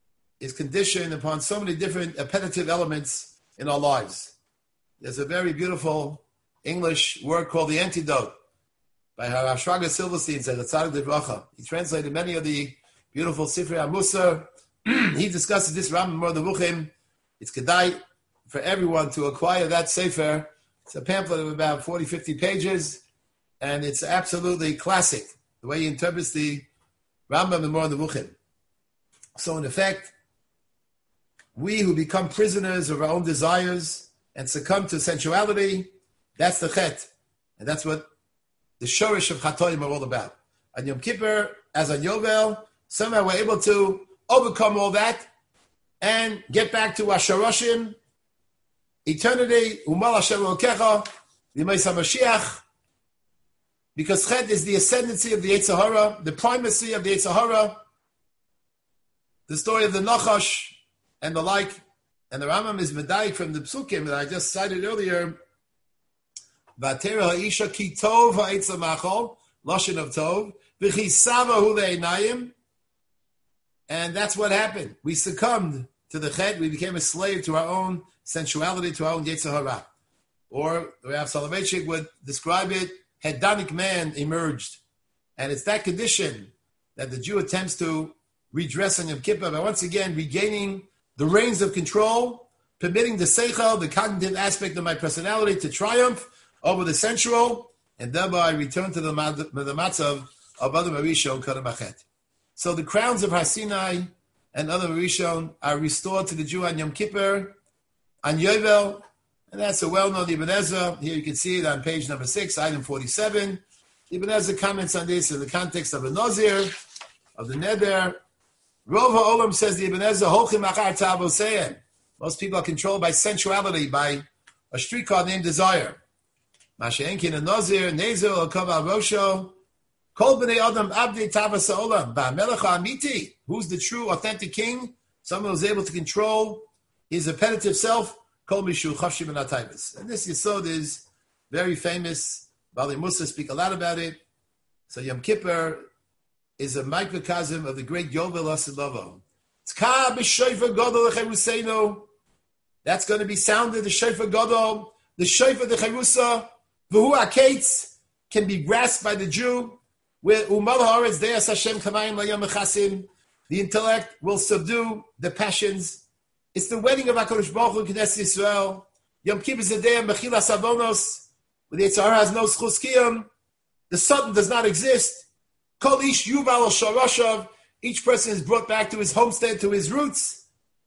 is conditioned upon so many different appetitive elements in our lives. There's a very beautiful English word called The Antidote by Harav Shraga Silverstein, said Tzaddik Devracha. He translated many of the beautiful Sifrei HaMusar. He discusses this Rambam Moreh Nevuchim. It's kedai for everyone to acquire that sefer. It's a pamphlet of about forty, fifty pages, and it's absolutely classic, the way he interprets the Rambam and Moreh Nevuchim. So in effect, we who become prisoners of our own desires and succumb to sensuality, that's the chet. And that's what the shorish of chatoim are all about. On Yom Kippur, as on Yovel, somehow we're able to overcome all that and get back to Asharoshim, eternity, Umal Hashem Elokecha, Yemais HaMashiach, because Chet is the ascendancy of the Yetzer Hara, the primacy of the Yetzer Hara, the story of the Nachash and the like, and the Rambam is medayik from the Psukim that I just cited earlier. Vatera ha'isha ki tov ha'etza machol, lashon of tov, v'chisava hu le'einayim, and that's what happened. We succumbed to the Chet. We became a slave to our own sensuality, to our own Yetzer Hara. Or Rav Soloveitchik would describe it, hedonic man emerged. And it's that condition that the Jew attempts to redress on Yom Kippur by once again regaining the reins of control, permitting the seichel, the cognitive aspect of my personality, to triumph over the sensual, and thereby return to the, the matzav of other Marishon Kodem Achet. So the crowns of Har Sinai and other Marishon are restored to the Jew on Yom Kippur, on Yovel, and that's a well-known Ibn Ezra. Here you can see it on page number six, item forty-seven. Ibn Ezra comments on this in the context of a Nazir, of the Neder. Rov HaOlam says the Ibn Ezra, Holchim Achar Ta'avoseim. Most people are controlled by sensuality, by a streetcar named desire. Masha'enkin a Nazir, Nezer, Okav Al Rosho, Kol B'nei Adam Abdei Tavas HaOlam, Ba'melech HaAmiti. Who's the true, authentic king? Someone who's able to control his appetitive self. Kol Mishu Chavshim and Atayvas. And this Yesod is very famous. Bali Musa speak a lot about it. So Yom Kippur is a microcosm of the great Yovel Hasilovo. Tzka b'shofar gadol l'cheruseinu. That's going to be sounded, the shofar gadol, the shofar the cherusa, v'hu hakates, can be grasped by the Jew, where umal haaretz de'as Hashem kamayim layom mechasim. The intellect will subdue the passions. It's the wedding of HaKadosh Baruch Hu in Knesset Yisrael. Yom Kippur is the day of Mechilas Avonos, where the Yetzer Hara has no schus kiyum. The Satan does not exist. Kol ish yuval al sharoshav. Each person is brought back to his homestead, to his roots.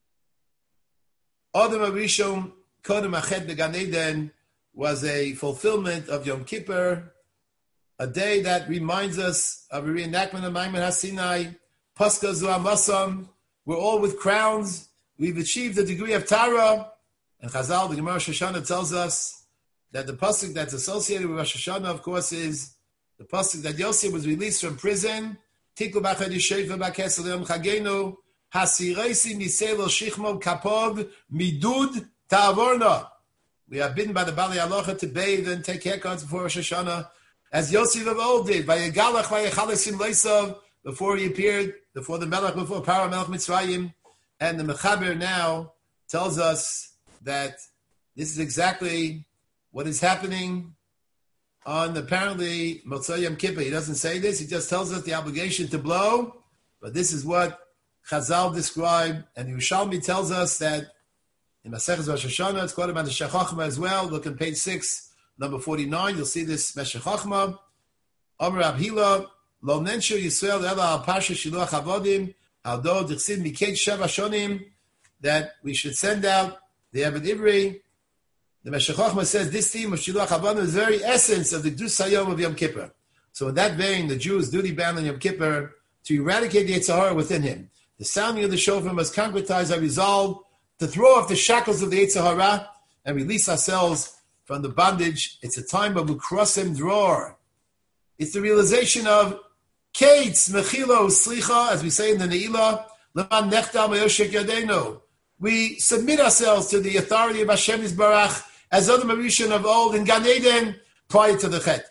Adam Arishon Kodem Achet Began Eden was a fulfillment of Yom Kippur, a day that reminds us of a reenactment of Maimon HaSinai, Paska Zu HaMasam. We're all with crowns. We've achieved the degree of Tara. And Chazal, the Gemara Rosh Hashanah, tells us that the pasuk that's associated with Rosh Hashanah, of course, is the pasuk that Yosef was released from prison. Tiklu b'achad yishefa b'kesel yom chagenu hasireisi miselo shichmo kapov midud ta'avorna. We are bidden by the Bali Aloha to bathe and take haircuts before Rosh Hashanah, as Yosef of old did. Vayegalach vayechalesim leisav, before he appeared, before the Melech, before Paro Melech Mitzrayim. And the Mechaber now tells us that this is exactly what is happening on apparently Motzei Yom Kippur. He doesn't say this, he just tells us the obligation to blow, but this is what Chazal described, and Yerushalmi tells us that in Maseches Rosh Hashanah, it's quoted by the Shech Chochmah as well. Look on page six, number forty-nine, you'll see this Meshech Chochmah. Omer Abhila, Lo Nenshu Yisrael Ela Al Pasha Shiluach Avodim, Aldo Dichsid Miked Sheva Shonim, that we should send out the Eved Ivri. The Meshech Chochmah says this theme of Shiluach Avodim is the very essence of the Kedus Hayom of Yom Kippur. So in that vein, the Jew is duty bound on Yom Kippur to eradicate the Yetzer Hara within him. The sounding of the shofar must concretize our resolve to throw off the shackles of the Yetzer Hara and release ourselves from the bondage. It's a time of ukrosim dror. It's the realization of Kates mechilo slicha, as we say in the Ne'ilah, leman nechtal meyoshek yadenu. We submit ourselves to the authority of Hashem Yisbarach as other Marishon of old in Gan Eden prior to the Chet.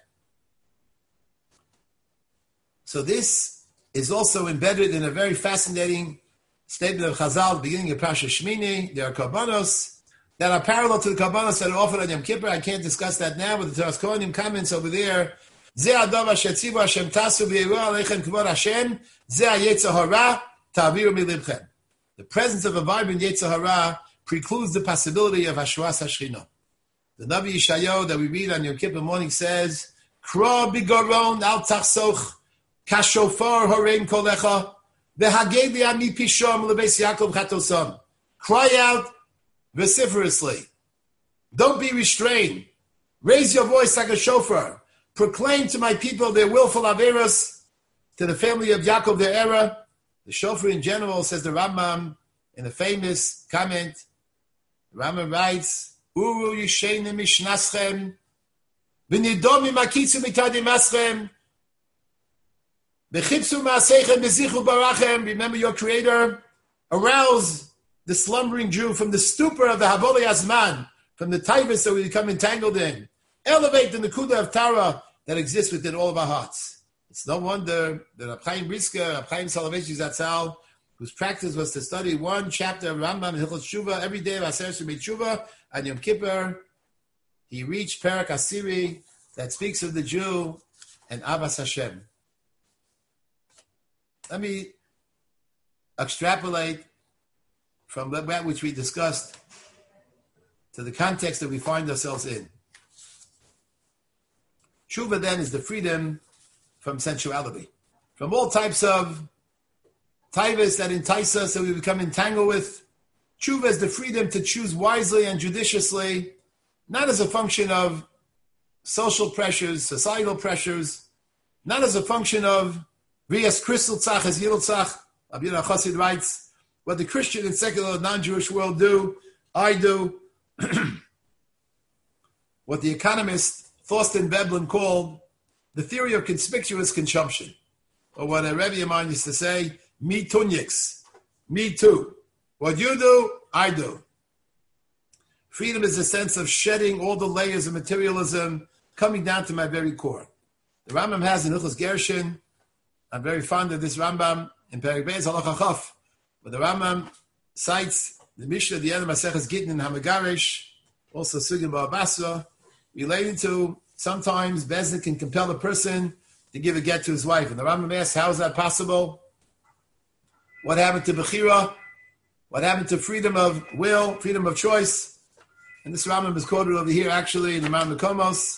So this is also embedded in a very fascinating statement of Chazal, beginning of Parashat Shmini. There are Karbanos that are parallel to the Karbanos that are offered on Yom Kippur. I can't discuss that now, but the Teras Kohanim comments over there. Ze adov asher tzivu Hashem tasu v'yeru aleichem k'vod Hashem, ze ha'yetzer hara ta'aviru milibchem. The presence of a vibrant Yetzer Hara precludes the possibility of Hashras HaShechina. The Navi Yeshayahu that we read on Yom Kippur morning says, Kra bigoron al tachsoch, kashofar horein kolecha, v'hagei li'ami pishom lebeis Yaakov chatosam. Cry out vociferously. Don't be restrained. Raise your voice like a shofar. Proclaim to my people their willful averos, to the family of Yaakov their error. The shofar in general, says the Rambam, in a famous comment, the Rambam writes, Uru yishene mishnaschem, v'nidomi makitzu mitadim aschem, v'chipsu ma'aseichem v'zichu barachem, remember your Creator, arouse the slumbering Jew from the stupor of the Havoli Azman, from the taivas that we become entangled in. Elevate the Nakuda of Tara that exists within all of our hearts. It's no wonder that Reb Chaim Brisker, Reb Chaim Soloveitchik Zatzal, whose practice was to study one chapter of Rambam Hilchot Tshuva every day of Aser Shemei Tshuva and Yom Kippur, he reached Perak Asiri that speaks of the Jew and Avas Hashem. Let me extrapolate from that which we discussed to the context that we find ourselves in. Tshuva then is the freedom from sensuality, from all types of taivas that entice us, that we become entangled with. Tshuva is the freedom to choose wisely and judiciously, not as a function of social pressures, societal pressures, not as a function of Rias Crystal Tzach as Yidl Tzach. Abir HaChassid writes, what the Christian and secular non-Jewish world do, I do. What the economist Thorsten Veblen called the theory of conspicuous consumption, or what a Rebbe of mine used to say, me tunyix, me too. What you do, I do. Freedom is a sense of shedding all the layers of materialism, coming down to my very core. The Rambam has in Hilchos Gershon, I'm very fond of this Rambam, in Perek Beis Halacha Chaf, where the Rambam cites the Mishnah, the end of Maseches Gittin in Hamagarish, also Sugin Ba'abasra, relating to sometimes Bezdin can compel a person to give a get to his wife. And the Rambam asks, how is that possible? What happened to Bechira? What happened to freedom of will, freedom of choice? And this Rambam is quoted over here actually in the Rambam Komos.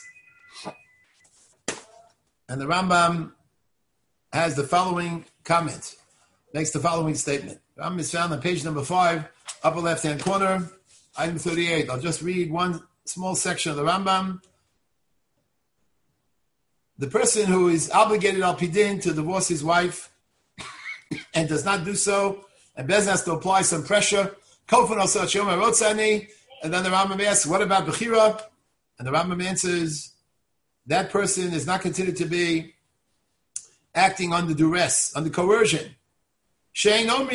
And the Rambam has the following comment, makes the following statement. The Rambam is found on page number five, upper left-hand corner, item thirty-eight. I'll just read one small section of the Rambam. The person who is obligated al pidin to divorce his wife and does not do so, and Bezdin has to apply some pressure, Kofan also Shoma Rotzani, and then the Rambam asks, what about Bechira? And the Rambam answers, that person is not considered to be acting under duress, under coercion. Someone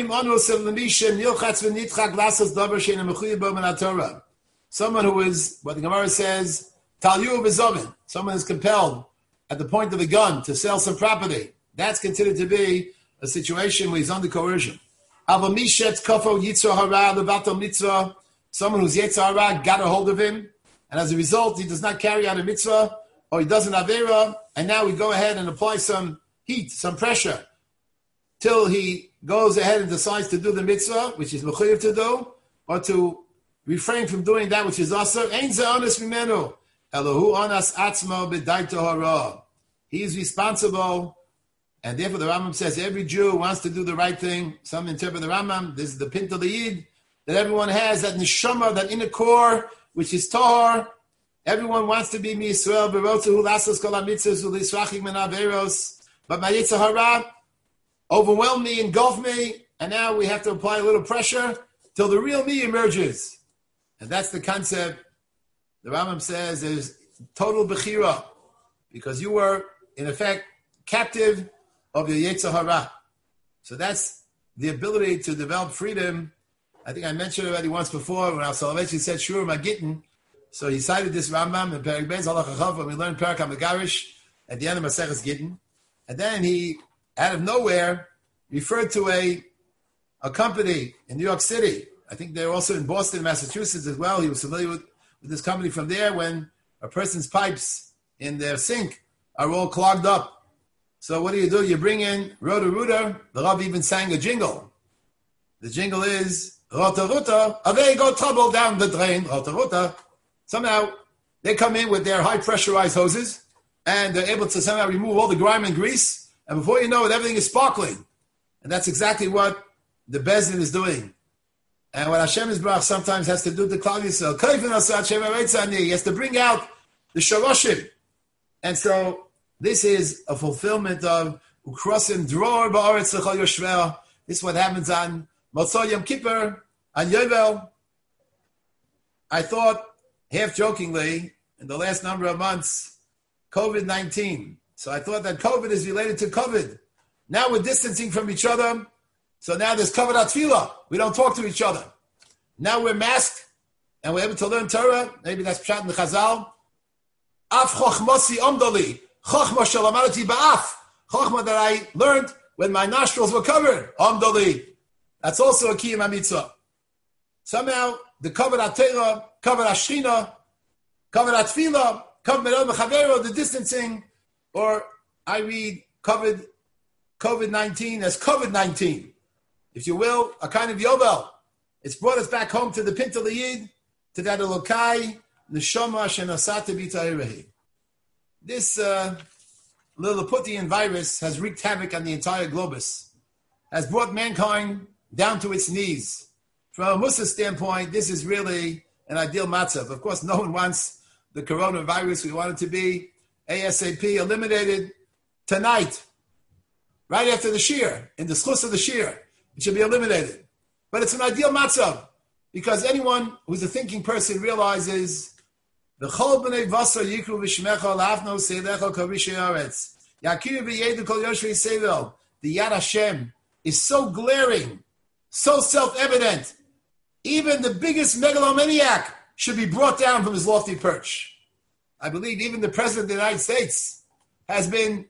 who is, what the Gemara says, Talyu v'zovin, someone is compelled at the point of the gun to sell some property. That's considered to be a situation where he's under coercion. Someone who's Yetzer Hara got a hold of him, and as a result, he does not carry out a mitzvah, or he does an avera, and now we go ahead and apply some heat, some pressure, till he goes ahead and decides to do the mitzvah, which is mechuyev to do, or to refrain from doing that which is also ein ze onas mimenu, elohu onas atzmo b'daito hara. He is responsible, and therefore the Rambam says every Jew wants to do the right thing. Some interpret the Rambam, this is the pint of the Yid, that everyone has, that neshama, that inner core, which is tahor. Everyone wants to be Yisrael, b'rotzehu lasos kol hamitzvos u'lisrachik min averos, but my Yetzer Hara overwhelmed me, engulfed me, and now we have to apply a little pressure till the real me emerges. And that's the concept. The Rambam says there's total bechira, because you were, in effect, captive of your Yetzer Hara. So that's the ability to develop freedom. I think I mentioned already once before when Al Soloveitchik said Shur Magittin. So he cited this Rambam in Perek Beis Halacha Chaf when we learned Perek HaMegarish at the end of Maseches Gittin. And then he, out of nowhere, referred to a, a company in New York City. I think they're also in Boston, Massachusetts as well. He was familiar with, with this company from there when a person's pipes in their sink are all clogged up. So what do you do? You bring in Rota Ruta. The Rav even sang a jingle. The jingle is, Rota Ruta, away go trouble down the drain, Rota Ruta. Somehow, they come in with their high-pressurized hoses, and they're able to somehow remove all the grime and grease, and before you know it, everything is sparkling. And that's exactly what the Bezdin is doing. And what Hashem Yisbarach sometimes has to do to Klal Yisrael, he has to bring out the Shoroshim. And so, this is a fulfillment of Ukrosim Dror Ba'aretz L'chol Yoshveh, This is what happens on Motzei Yom Kippur, on Yovel. I thought, half jokingly, in the last number of months, COVID nineteen. So I thought that COVID is related to COVID. Now we're distancing from each other. So now there's COVID atfila. We don't talk to each other. Now we're masked and we're able to learn Torah. Maybe that's Pshat in the Chazal. Af chochmasi omdali. Chochma shalamadati ba'af. Chochma that I learned when my nostrils were covered. Omdali. That's also a key in my mitzvah. Somehow, the covered atera, covered ashchina, covered atfila, covered medol mechavero, the distancing, or I read covered COVID nineteen as COVID nineteen. If you will, a kind of yovel. It's brought us back home to the Pinta Yid, to that Elokai, Neshama Shenasata B'Ta'irahi. This uh, Lilliputian virus has wreaked havoc on the entire globus, has brought mankind down to its knees. From a Musa standpoint, this is really an ideal matzav. Of course, no one wants the coronavirus. We want it to be ASAP eliminated tonight, right after the shir, in the schus of the shir. It should be eliminated. But it's an ideal matzav, because anyone who's a thinking person realizes the chol b'nei v'asar yikru v'shmecha la'afno seilecha kavishay aretz yakiru v'yedu kol yoshvei seivel. The Yad Hashem is so glaring, so self-evident. Even the biggest megalomaniac should be brought down from his lofty perch. I believe even the President of the United States has been,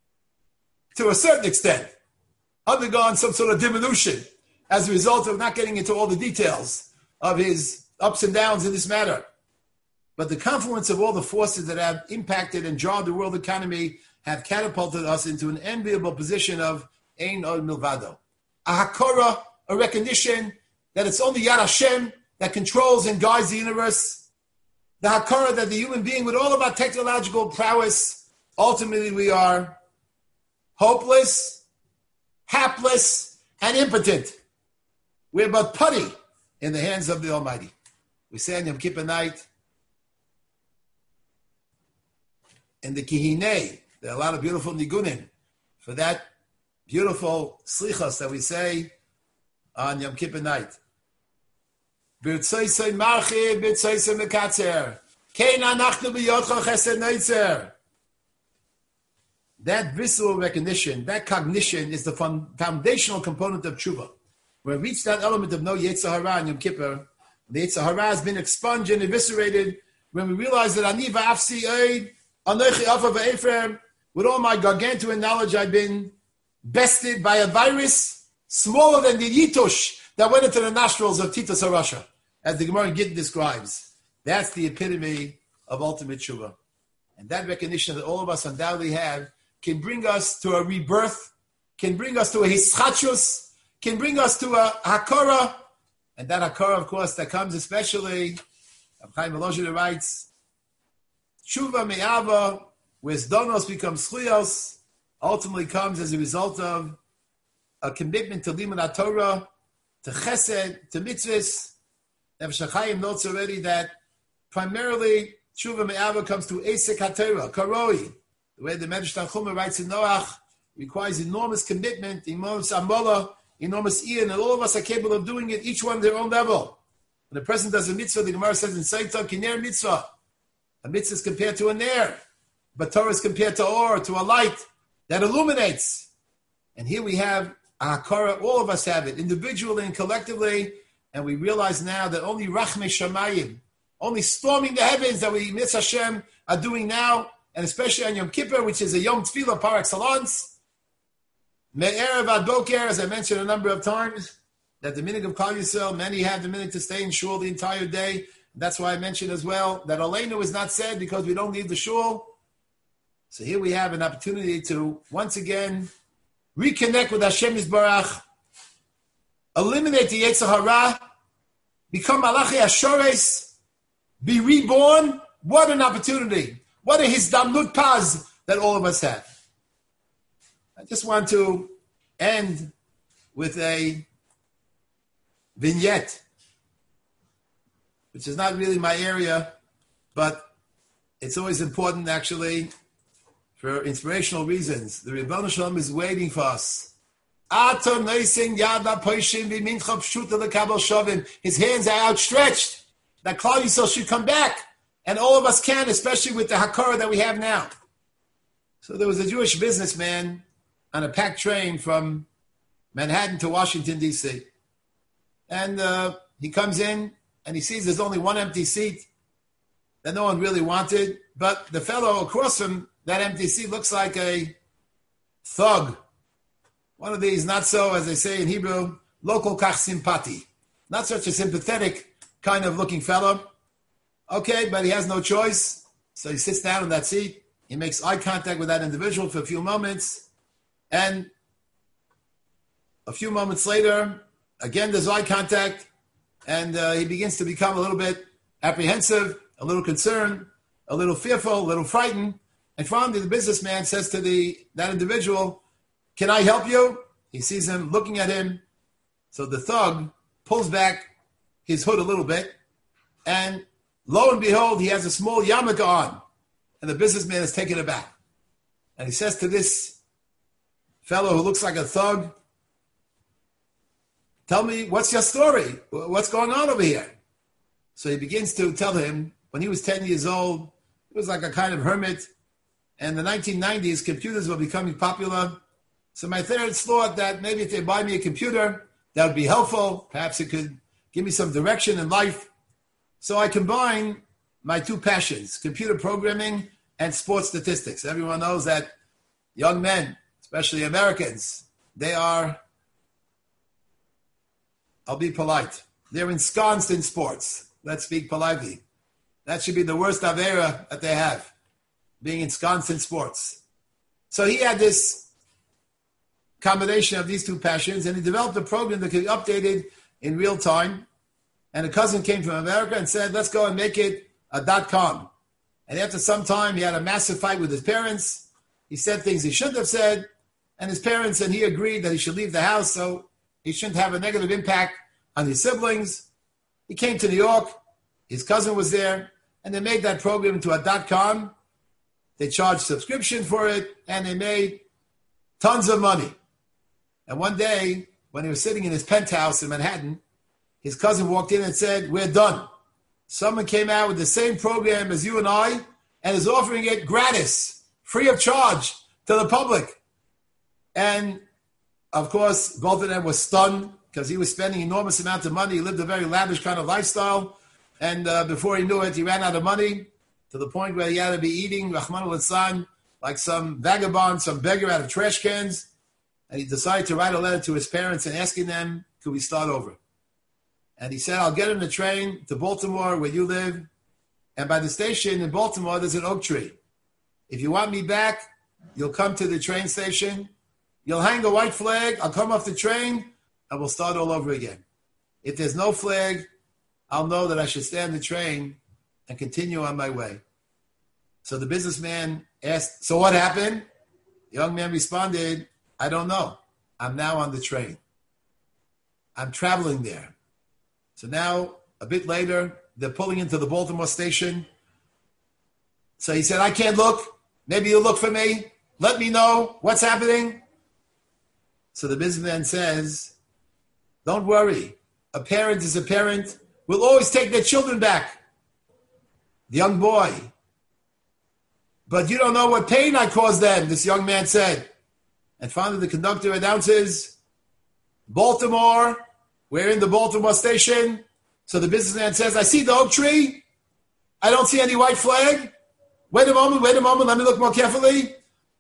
to a certain extent, undergone some sort of diminution as a result of not getting into all the details of his ups and downs in this matter. But the confluence of all the forces that have impacted and jarred the world economy have catapulted us into an enviable position of Ein Od Milvado. A hakora, a recognition that it's only Yad Hashem that controls and guides the universe. The hakara that the human being, with all of our technological prowess, ultimately we are hopeless, hapless, and impotent. We're but putty in the hands of the Almighty. We say on Yom Kippur night, in the Kihinei, there are a lot of beautiful nigunim for that beautiful slichas that we say on Yom Kippur night. That visceral recognition, that cognition is the foundational component of tshuva. When we reach that element of no Yetzer Hara in Yom Kippur, the Yetzer Hara has been expunged and eviscerated. When we realize that Ani va'afsi oid, anochi afa va'efer, with all my gargantuan knowledge, I've been bested by a virus smaller than the yitush that went into the nostrils of Titus HaRasha, as the Gemara in Gittin describes. That's the epitome of ultimate tshuva. And that recognition that all of us undoubtedly have can bring us to a rebirth, can bring us to a hischachus, can bring us to a hakara. And that hakara, of course, that comes especially, Chaim Volozhin writes, tshuva me'ava, where zdonos becomes chuyos, ultimately comes as a result of a commitment to limud Torah, to chesed, to mitzvahs. Nefesh HaChaim notes already that primarily tshuva me'ava comes to esek haTorah, karoi. The way the Medrash Tanchuma writes in Noach, requires enormous commitment, enormous amola, enormous iyun, and all of us are capable of doing it, each one at their own level. When a person does a mitzvah, the Gemara says in Saita, kiner mitzvah. A mitzvah is compared to a ner, but Torah is compared to or, to a light that illuminates. And here we have a hakara, all of us have it, individually and collectively, and we realize now that only rachmei shamayim, only storming the heavens that we, Mitzvah Hashem, are doing now, and especially on Yom Kippur, which is a Yom Tefillah par excellence. Me'erev ad boker, as I mentioned a number of times, that the minhag of Klal Yisrael, many have the minhag to stay in shul the entire day. That's why I mentioned as well that Aleinu is not said because we don't leave the shul. So here we have an opportunity to once again reconnect with Hashem Yisbarach, eliminate the Yetzer Hara, become Malachi Ashores, be reborn. What an opportunity. What a hizdamnut paz that all of us have. I just want to end with a vignette, which is not really my area, but it's always important actually for inspirational reasons. The Rebbeinu Shalom is waiting for us His hands are outstretched. That Klal Yisrael should come back. And all of us can, especially with the Hakara that we have now. So there was a Jewish businessman on a packed train from Manhattan to Washington, D C And uh, he comes in and he sees there's only one empty seat that no one really wanted. But the fellow across from that empty seat looks like a thug. One of these not so, as they say in Hebrew, local kach simpati. Not such a sympathetic kind of looking fellow. Okay, but he has no choice. So he sits down in that seat. He makes eye contact with that individual for a few moments. And a few moments later, again, there's eye contact. And uh, he begins to become a little bit apprehensive, a little concerned, a little fearful, a little frightened. And finally, the businessman says to the that individual, "Can I help you?" He sees him looking at him. So the thug pulls back his hood a little bit. And lo and behold, he has a small yarmulke on. And the businessman is taken aback. And he says to this fellow who looks like a thug, "Tell me, what's your story? What's going on over here?" So he begins to tell him, when he was ten years old, he was like a kind of hermit. And in the nineteen nineties, computers were becoming popular. So my parents thought that maybe if they buy me a computer, that would be helpful. Perhaps it could give me some direction in life. So I combine my two passions, computer programming and sports statistics. Everyone knows that young men, especially Americans, they are, I'll be polite, they're ensconced in sports. Let's speak politely. That should be the worst avera that they have, being ensconced in sports. So he had this combination of these two passions, and he developed a program that could be updated in real time. And a cousin came from America and said, "Let's go and make it a dot-com." And after some time, he had a massive fight with his parents. He said things he shouldn't have said. And his parents and he agreed that he should leave the house so he shouldn't have a negative impact on his siblings. He came to New York. His cousin was there. And they made that program into a dot-com. They charged subscription for it. And they made tons of money. And one day, when he was sitting in his penthouse in Manhattan, his cousin walked in and said, "We're done. Someone came out with the same program as you and I and is offering it gratis, free of charge to the public." And, of course, both of them were stunned because he was spending enormous amounts of money. He lived a very lavish kind of lifestyle. And uh, before he knew it, he ran out of money to the point where he had to be eating, Rahman al-Insan, like some vagabond, some beggar out of trash cans. And he decided to write a letter to his parents and asking them, could we start over? And he said, "I'll get on the train to Baltimore where you live. And by the station in Baltimore, there's an oak tree. If you want me back, you'll come to the train station. You'll hang a white flag. I'll come off the train and we'll start all over again. If there's no flag, I'll know that I should stay on the train and continue on my way." So the businessman asked, "So what happened?" The young man responded, "I don't know. I'm now on the train. I'm traveling there." So now, a bit later, they're pulling into the Baltimore station. So he said, "I can't look. Maybe you'll look for me. Let me know what's happening." So the businessman says, "Don't worry. A parent is a parent. We'll always take their children back." The young boy, "But you don't know what pain I caused them," this young man said. And finally the conductor announces, "Baltimore, we're in the Baltimore station." So the businessman says, "I see the oak tree. I don't see any white flag. Wait a moment, wait a moment, let me look more carefully.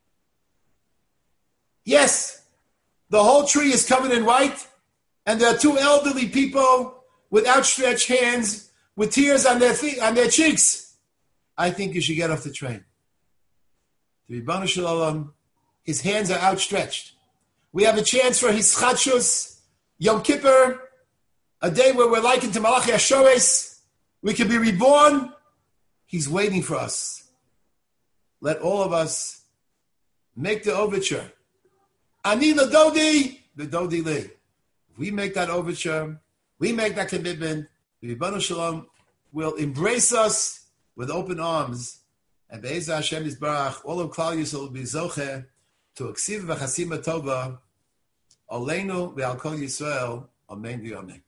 Yes, the whole tree is covered in white, and there are two elderly people with outstretched hands with tears on their feet, on their cheeks. I think you should get off the train." The Ribbon Shalom, his hands are outstretched. We have a chance for his Chadshus, Yom Kippur, a day where we're likened to Malachi HaShores. We can be reborn. He's waiting for us. Let all of us make the overture. Ani l'dodi, v'dodi li. If we make that overture, we make that commitment, the Ribbon Shalom will embrace us with open arms. And Be'ezah Hashem Yisbarach, all of Klal Yisrael will be zocheh to Aksiv v'chasima tova Aleinu ve'al kol Yisrael, amen v'amen.